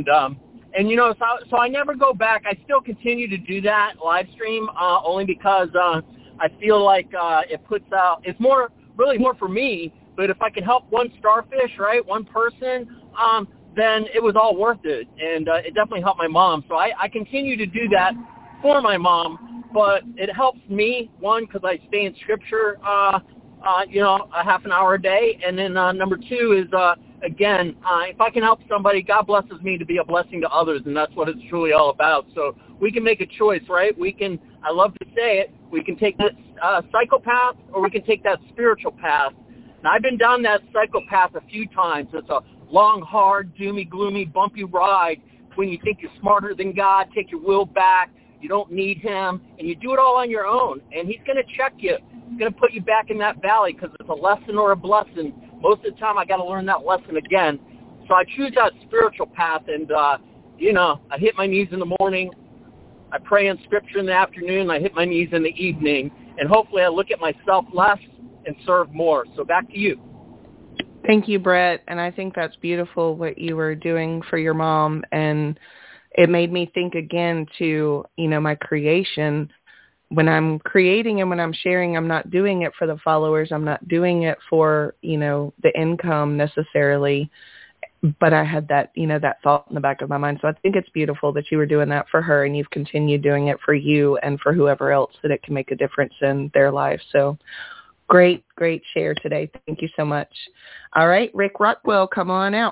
so I never go back. I still continue to do that live stream, only because I feel like it puts out, it's really more for me, but if I can help one starfish, right, one person, then it was all worth it, and it definitely helped my mom. So I continue to do that for my mom, but it helps me, one, because I stay in Scripture, a half an hour a day, and then number two is, again, if I can help somebody, God blesses me to be a blessing to others, and that's what it's truly all about. So we can make a choice, right? I love to say it, we can take that psychopath, or we can take that spiritual path. Now, I've been down that psychopath a few times. It's a long, hard, doomy, gloomy, bumpy ride when you think you're smarter than God, take your will back, you don't need him, and you do it all on your own. And he's going to check you. He's going to put you back in that valley, because it's a lesson or a blessing. Most of the time, I got to learn that lesson again. So I choose that spiritual path, and, I hit my knees in the morning. I pray in Scripture in the afternoon. I hit my knees in the evening. And hopefully I look at myself less and serve more. So back to you. Thank you, Brett. And I think that's beautiful what you were doing for your mom. And it made me think again to, my creation. When I'm creating and when I'm sharing, I'm not doing it for the followers. I'm not doing it for, the income necessarily. But I had that, that thought in the back of my mind. So I think it's beautiful that you were doing that for her, and you've continued doing it for you and for whoever else, that it can make a difference in their life. So great share today. Thank you so much. All right, Rick Rockwell, come on out.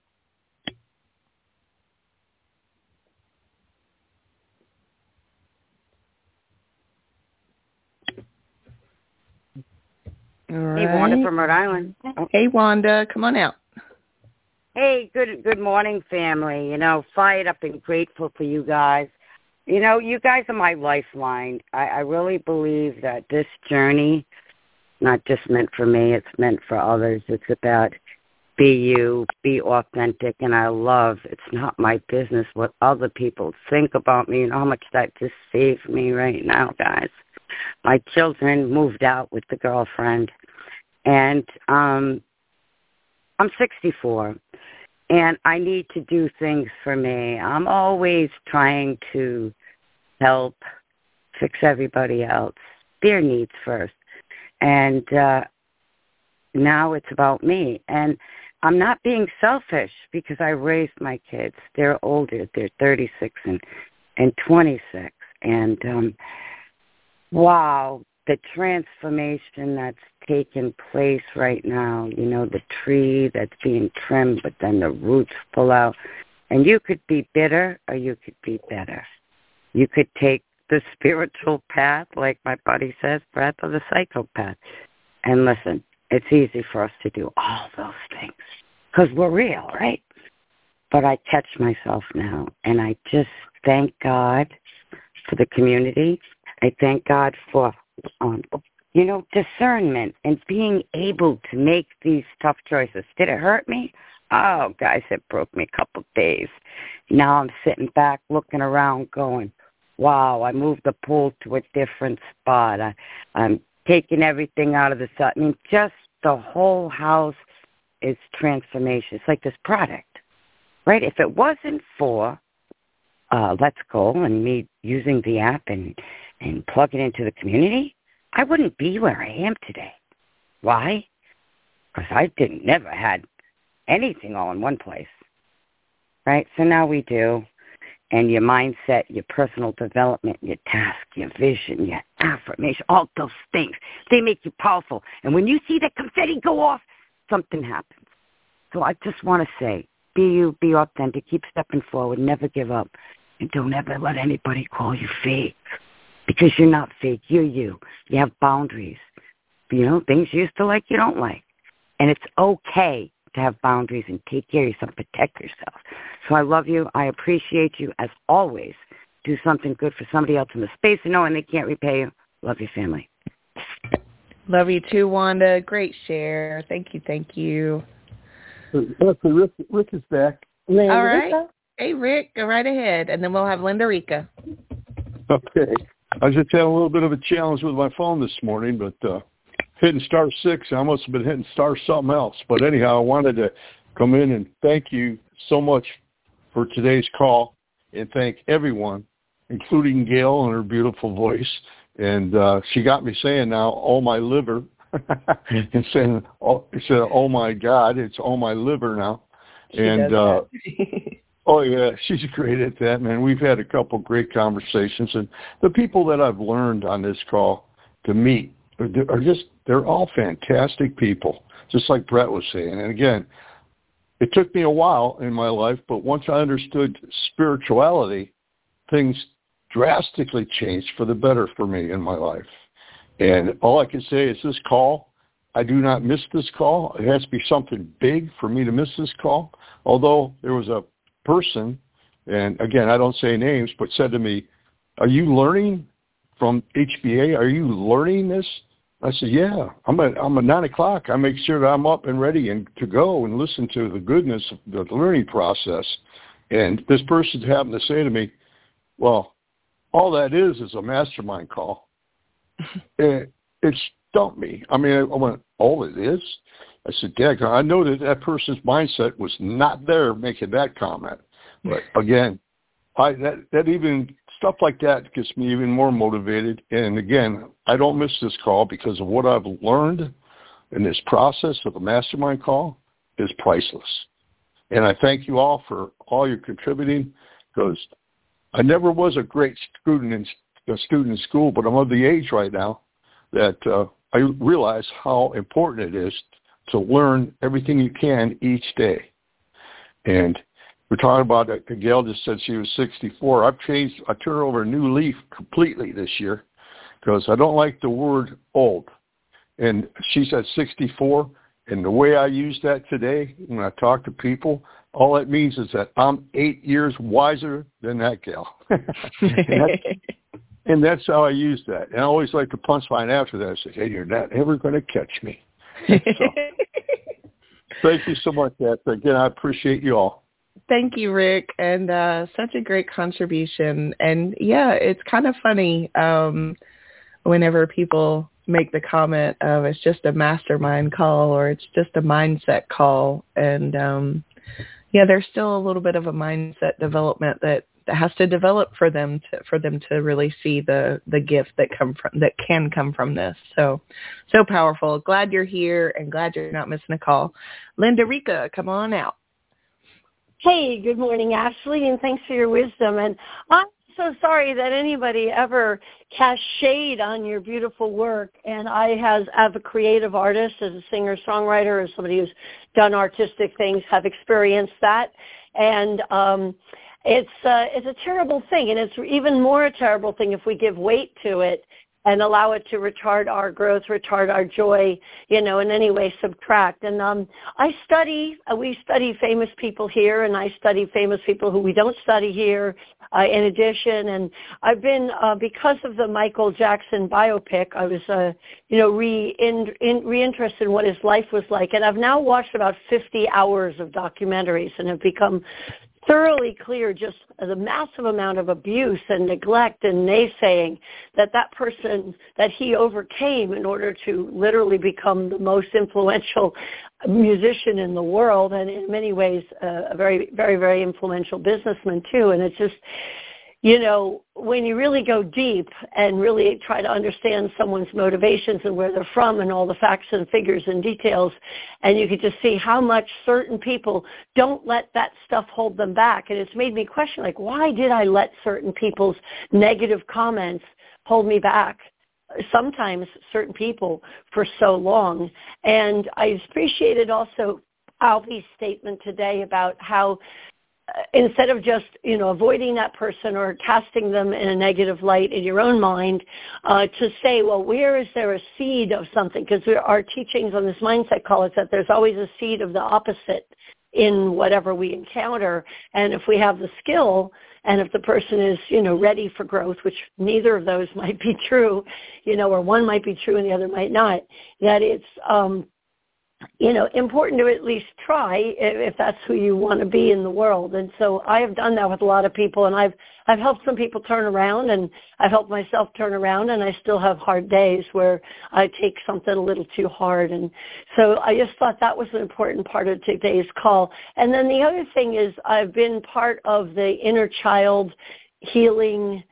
All right. Hey, Wanda from Rhode Island. Hey, Wanda, come on out. Hey, good morning, family. Fired up and grateful for you guys. You guys are my lifeline. I really believe that this journey not just meant for me. It's meant for others. It's about be you, be authentic, and I love, it's not my business what other people think about me. You know how much that just saved me right now, guys. My children moved out with the girlfriend, and I'm 64, and I need to do things for me. I'm always trying to help fix everybody else, their needs first. And now it's about me. And I'm not being selfish because I raised my kids. They're older. They're 36 and 26. And wow, the transformation that's taking place right now, you know, the tree that's being trimmed, but then the roots pull out. And you could be bitter or you could be better. You could take the spiritual path, like my buddy says, path of the psychopath. And listen, it's easy for us to do all those things because we're real, right? But I catch myself now, and I just thank God for the community. I thank God for, discernment and being able to make these tough choices. Did it hurt me? Oh, guys, it broke me a couple of days. Now I'm sitting back looking around going, wow, I moved the pool to a different spot. I'm taking everything out of the sun. I mean, just the whole house is transformation. It's like this product, right? If it wasn't for Let's Go and me using the app and plugging into the community, I wouldn't be where I am today. Why? Because I never had anything all in one place, right? So now we do. And your mindset, your personal development, your task, your vision, your affirmation, all those things, they make you powerful. And when you see that confetti go off, something happens. So I just want to say, be you, be authentic, keep stepping forward, never give up, and don't ever let anybody call you fake. Because you're not fake, you're you. You have boundaries. You know, things you used to like, you don't like. And it's okay to have boundaries and take care of yourself, protect yourself. So I love you. I appreciate you as always. Do something good for somebody else in the space and knowing they can't repay you. Love your family. Love you too, Wanda. Great share. Thank you. Rick is back. Linda All right. Rica? Hey, Rick, go right ahead, and then we'll have Linda Rica. Okay. I just had a little bit of a challenge with my phone this morning, but hitting star 6, I must have been hitting star something else. But anyhow, I wanted to come in and thank you so much for today's call and thank everyone, including Gail and her beautiful voice. And she got me saying now, oh, my liver, and saying, oh, my God, it's oh, my liver now. Oh, yeah, she's great at that, man. We've had a couple great conversations. And the people that I've learned on this call to meet they're all fantastic people, just like Brett was saying. And again, it took me a while in my life, but once I understood spirituality, things drastically changed for the better for me in my life. And all I can say is this call, I do not miss this call. It has to be something big for me to miss this call. Although there was a person, and again, I don't say names, but said to me, are you learning from HBA? Are you learning this? I said, yeah, I'm at 9 o'clock. I make sure that I'm up and ready and to go and listen to the goodness of the learning process. And this person happened to say to me, well, all that is a mastermind call. It stumped me. I mean, I went, all it is? I said, Dad, I know that person's mindset was not there making that comment. But again, that even stuff like that gets me even more motivated. And again, I don't miss this call because of what I've learned in this process of a mastermind call is priceless. And I thank you all for all your contributing because I never was a great student in school, but I'm of the age right now that I realize how important it is to learn everything you can each day. And we're talking about, Gail just said she was 64. I turned over a new leaf completely this year because I don't like the word old. And she said 64, and the way I use that today when I talk to people, all that means is that I'm 8 years wiser than that gal. and And that's how I use that. And I always like to punchline after that. I say, hey, you're not ever going to catch me. So, thank you so much, Beth. Again, I appreciate you all. Thank you, Rick, and such a great contribution. And, yeah, it's kind of funny whenever people make the comment of it's just a mastermind call or it's just a mindset call. And, yeah, there's still a little bit of a mindset development that has to develop for them to really see the gift that can come from this. So powerful. Glad you're here and glad you're not missing a call. Linda Rika, come on out. Hey, good morning, Ashley, and thanks for your wisdom. And I'm so sorry that anybody ever cast shade on your beautiful work. And I, as a creative artist, as a singer-songwriter, as somebody who's done artistic things, have experienced that. And it's a terrible thing, and it's even more a terrible thing if we give weight to it and allow it to retard our growth, retard our joy, in any way subtract. And we study famous people here, and I study famous people who we don't study here in addition. And I've been, because of the Michael Jackson biopic, I was, reinterested in what his life was like. And I've now watched about 50 hours of documentaries and have become thoroughly clear just the massive amount of abuse and neglect and naysaying that person, that he overcame in order to literally become the most influential musician in the world, and in many ways a very, very, very influential businessman too. And it's just, when you really go deep and really try to understand someone's motivations and where they're from and all the facts and figures and details, and you could just see how much certain people don't let that stuff hold them back. And it's made me question, why did I let certain people's negative comments hold me back? Sometimes certain people for so long. And I appreciated also Alvy's statement today about how instead of just, avoiding that person or casting them in a negative light in your own mind, to say, well, where is there a seed of something? Because our teachings on this mindset call is that there's always a seed of the opposite in whatever we encounter. And if we have the skill, and if the person is, ready for growth, which neither of those might be true, or one might be true and the other might not, that it's, important to at least try if that's who you want to be in the world. And so I have done that with a lot of people, and I've helped some people turn around, and I've helped myself turn around, and I still have hard days where I take something a little too hard. And so I just thought that was an important part of today's call. And then the other thing is I've been part of the inner child healing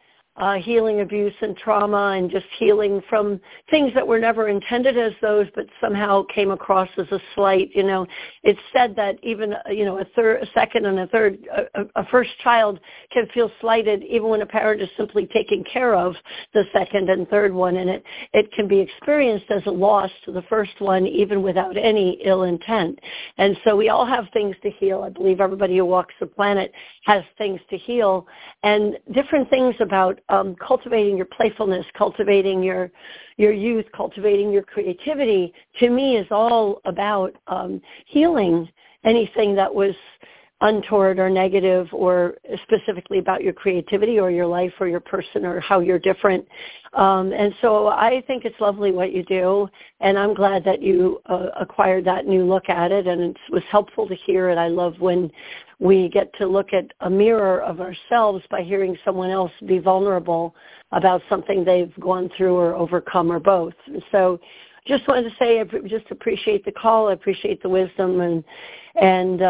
abuse and trauma, and just healing from things that were never intended as those, but somehow came across as a slight. It's said that even, a second and a third, a first child can feel slighted even when a parent is simply taking care of the second and third one, and it can be experienced as a loss to the first one, even without any ill intent. And so we all have things to heal. I believe everybody who walks the planet has things to heal, and different things about cultivating your playfulness, cultivating your youth, cultivating your creativity, to me is all about healing anything that was untoward or negative, or specifically about your creativity or your life or your person or how you're different. And so I think it's lovely what you do, and I'm glad that you acquired that new look at it, and it was helpful to hear it. I love when we get to look at a mirror of ourselves by hearing someone else be vulnerable about something they've gone through or overcome, or both. And so just wanted to say I just appreciate the call. I appreciate the wisdom, and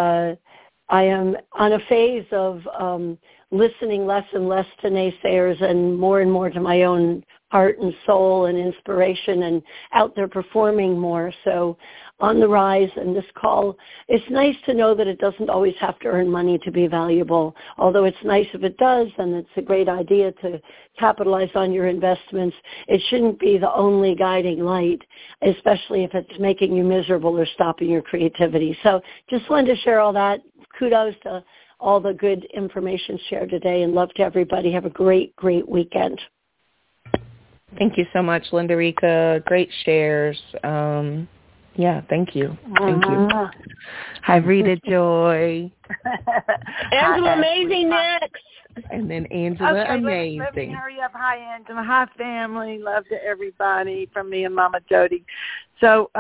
I am on a phase of listening less and less to naysayers and more to my own heart and soul and inspiration, and out there performing more. So on the rise, and this call, it's nice to know that it doesn't always have to earn money to be valuable. Although it's nice if it does, and it's a great idea to capitalize on your investments, it shouldn't be the only guiding light, especially if it's making you miserable or stopping your creativity. So just wanted to share all that. Kudos to all the good information shared today, and love to everybody. Have a great, great weekend. Thank you so much, Linda Rika. Great shares. Yeah, thank you. Thank you. Hi, Rita Joy. Angela Amazing next. And then Angela Amazing. Let me hurry up. Hi, Angela. Hi, family. Love to everybody from me and Mama Jody. So,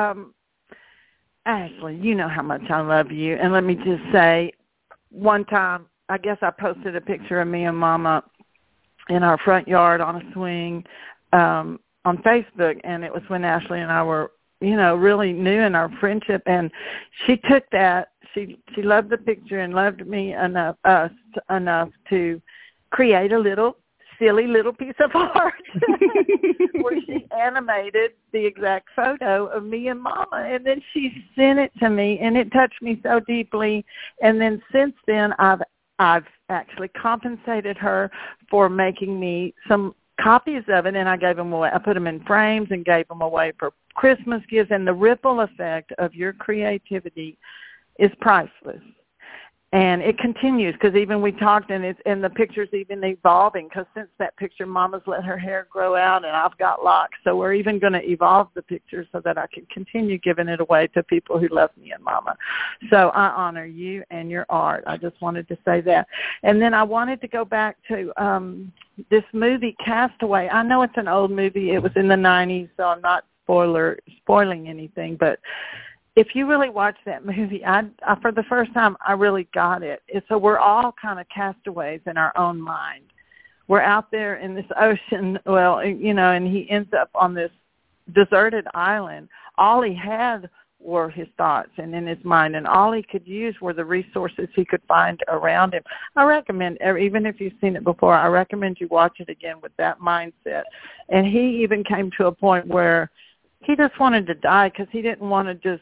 Ashley, you know how much I love you. And let me just say, one time, I guess I posted a picture of me and Mama in our front yard on a swing on Facebook, and it was when Ashley and I were, really new in our friendship, and she took that. She loved the picture and loved me enough to create a silly little piece of art where she animated the exact photo of me and Mama, and then she sent it to me, and it touched me so deeply. And then since then, I've actually compensated her for making me some copies of it, and I gave them away. I put them in frames and gave them away for Christmas gifts, and the ripple effect of your creativity is priceless. And it continues, because even we talked, and the picture's even evolving, because since that picture, Mama's let her hair grow out, and I've got locks. So we're even going to evolve the picture so that I can continue giving it away to people who love me and Mama. So I honor you and your art. I just wanted to say that. And then I wanted to go back to this movie, Castaway. I know it's an old movie. It was in the 90s, so I'm not spoiling anything, but if you really watch that movie, I for the first time, I really got it. So we're all kind of castaways in our own mind. We're out there in this ocean, and he ends up on this deserted island. All he had were his thoughts and in his mind, and all he could use were the resources he could find around him. I recommend, even if you've seen it before, I recommend you watch it again with that mindset. And he even came to a point where he just wanted to die, because he didn't want to just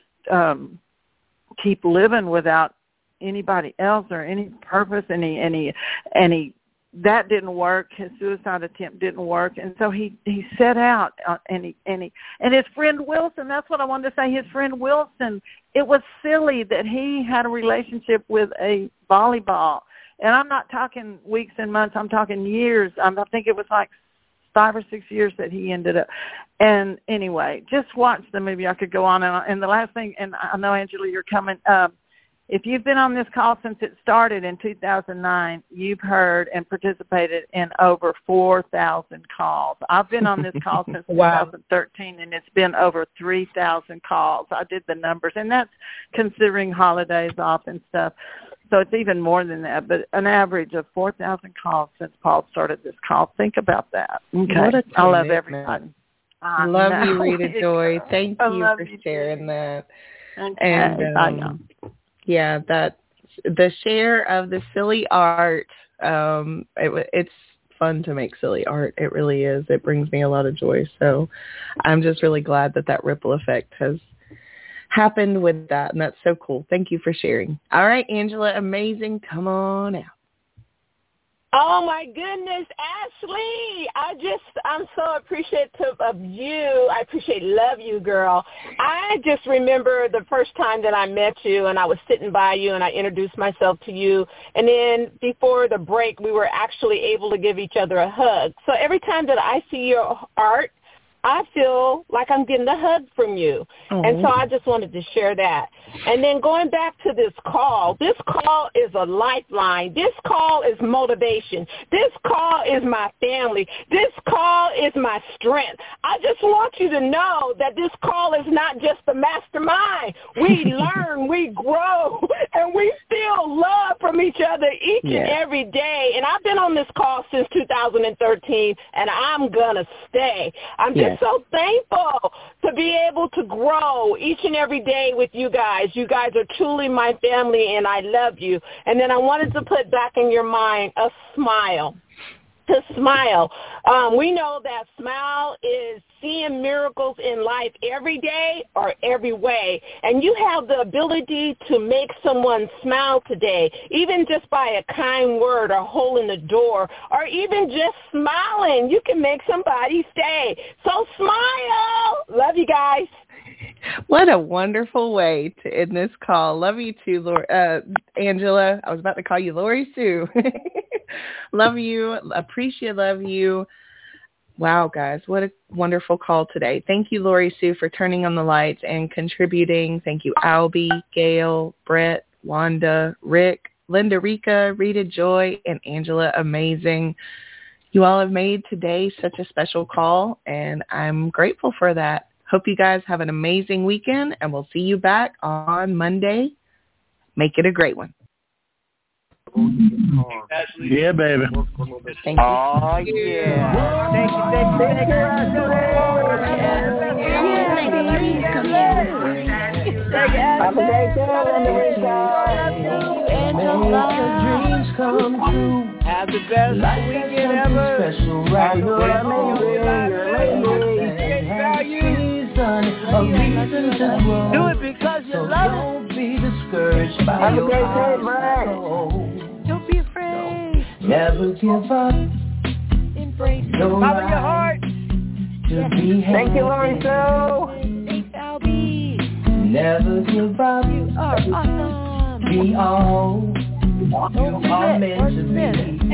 keep living without anybody else or any purpose, any that didn't work. His suicide attempt didn't work, and so he set out, and his friend Wilson. That's what I wanted to say. His friend Wilson. It was silly that he had a relationship with a volleyball, and I'm not talking weeks and months. I'm talking years. I think it was like 5 or 6 years that he ended up. And anyway, just watch the movie. I could go on. And the last thing, and I know, Angela, you're coming. If you've been on this call since it started in 2009, you've heard and participated in over 4,000 calls. I've been on this call since 2013, and it's been over 3,000 calls. I did the numbers, and that's considering holidays off and stuff. So it's even more than that, but an average of 4,000 calls since Paul started this call. Think about that. Okay. I love everybody. I love you, Rita Joy. Thank you for sharing that. Okay. And that the share of the silly art, it's fun to make silly art. It really is. It brings me a lot of joy. So I'm just really glad that ripple effect has happened with that, and that's so cool. Thank you for sharing. All right, Angela Amazing, come on out. Oh my goodness, Ashley, I'm so appreciative of you. Love you, girl. I just remember the first time that I met you, and I was sitting by you, and I introduced myself to you, and then before the break, we were actually able to give each other a hug. So every time that I see your art, I feel like I'm getting a hug from you. And so I just wanted to share that. And then going back to this call is a lifeline. This call is motivation. This call is my family. This call is my strength. I just want you to know that this call is not just the mastermind. We learn, we grow, and we feel love from each other each and every day. And I've been on this call since 2013, and I'm going to stay. I'm just so thankful to be able to grow each and every day with you guys. You guys are truly my family, and I love you. And then I wanted to put back in your mind a smile. To smile. We know that smile is seeing miracles in life every day or every way. And you have the ability to make someone smile today, even just by a kind word or holding the door, or even just smiling. You can make somebody stay. So smile. Love you guys. What a wonderful way to end this call. Love you too, Angela. I was about to call you Lori Sue. Love you. Appreciate love you. Wow, guys, what a wonderful call today. Thank you, Lori Sue, for turning on the lights and contributing. Thank you, Albie, Gail, Brett, Wanda, Rick, Linda Rika, Rita Joy, and Angela. Amazing. You all have made today such a special call, and I'm grateful for that. Hope you guys have an amazing weekend, and we'll see you back on Monday. Make it a great one. Yeah, baby. Thank you. Oh, yeah. Thank you. Have a great day, Linda Rika. Dreams come true. Have the best weekend ever. Special, right? You're a reason to grow. Do it because you love it. Don't be discouraged by Have a your great day, heart. Don't be afraid. Never give up. Embrace it. Follow your heart. To be happy. Thank you, Lori Sue. Thanks, Albie. Never give up. You are awesome. Be all you are meant to be.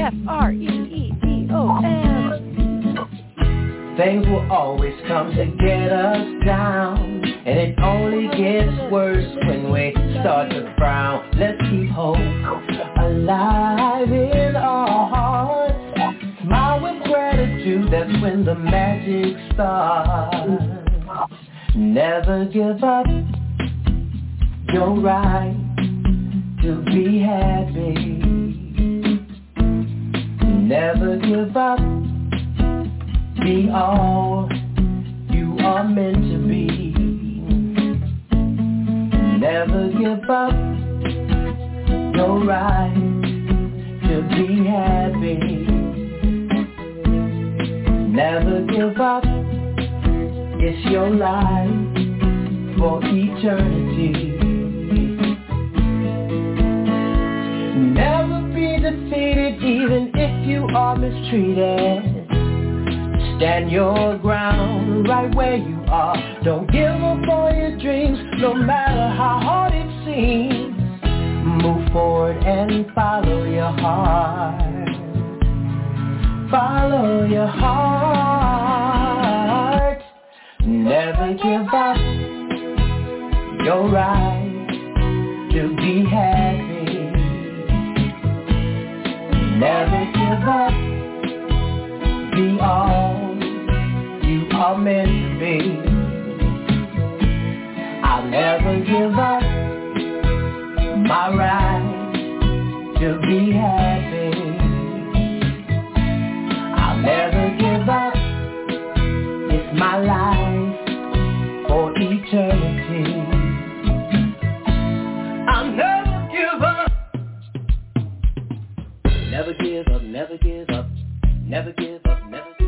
FREEDOM. Things will always come to get us down, and it only gets worse when we start to frown. Let's keep hope alive in our hearts. Smile with gratitude, that's when the magic starts. Never give up. You're right to be happy. Never give up. Be all you are meant to be. Never give up. You're right to be happy. Never give up. It's your life for eternity. Never be defeated even if you are mistreated. Stand your ground right where you are. Don't give up on your dreams, no matter how hard it seems. Move forward and follow your heart. Follow your heart. Never give up. You're right to be happy. Never give up. Be all you are meant to be. I'll never give up my right to be happy. I'll never give up. It's my life for eternity. I'll never give up. Never give up, never give up, never give up, never give up.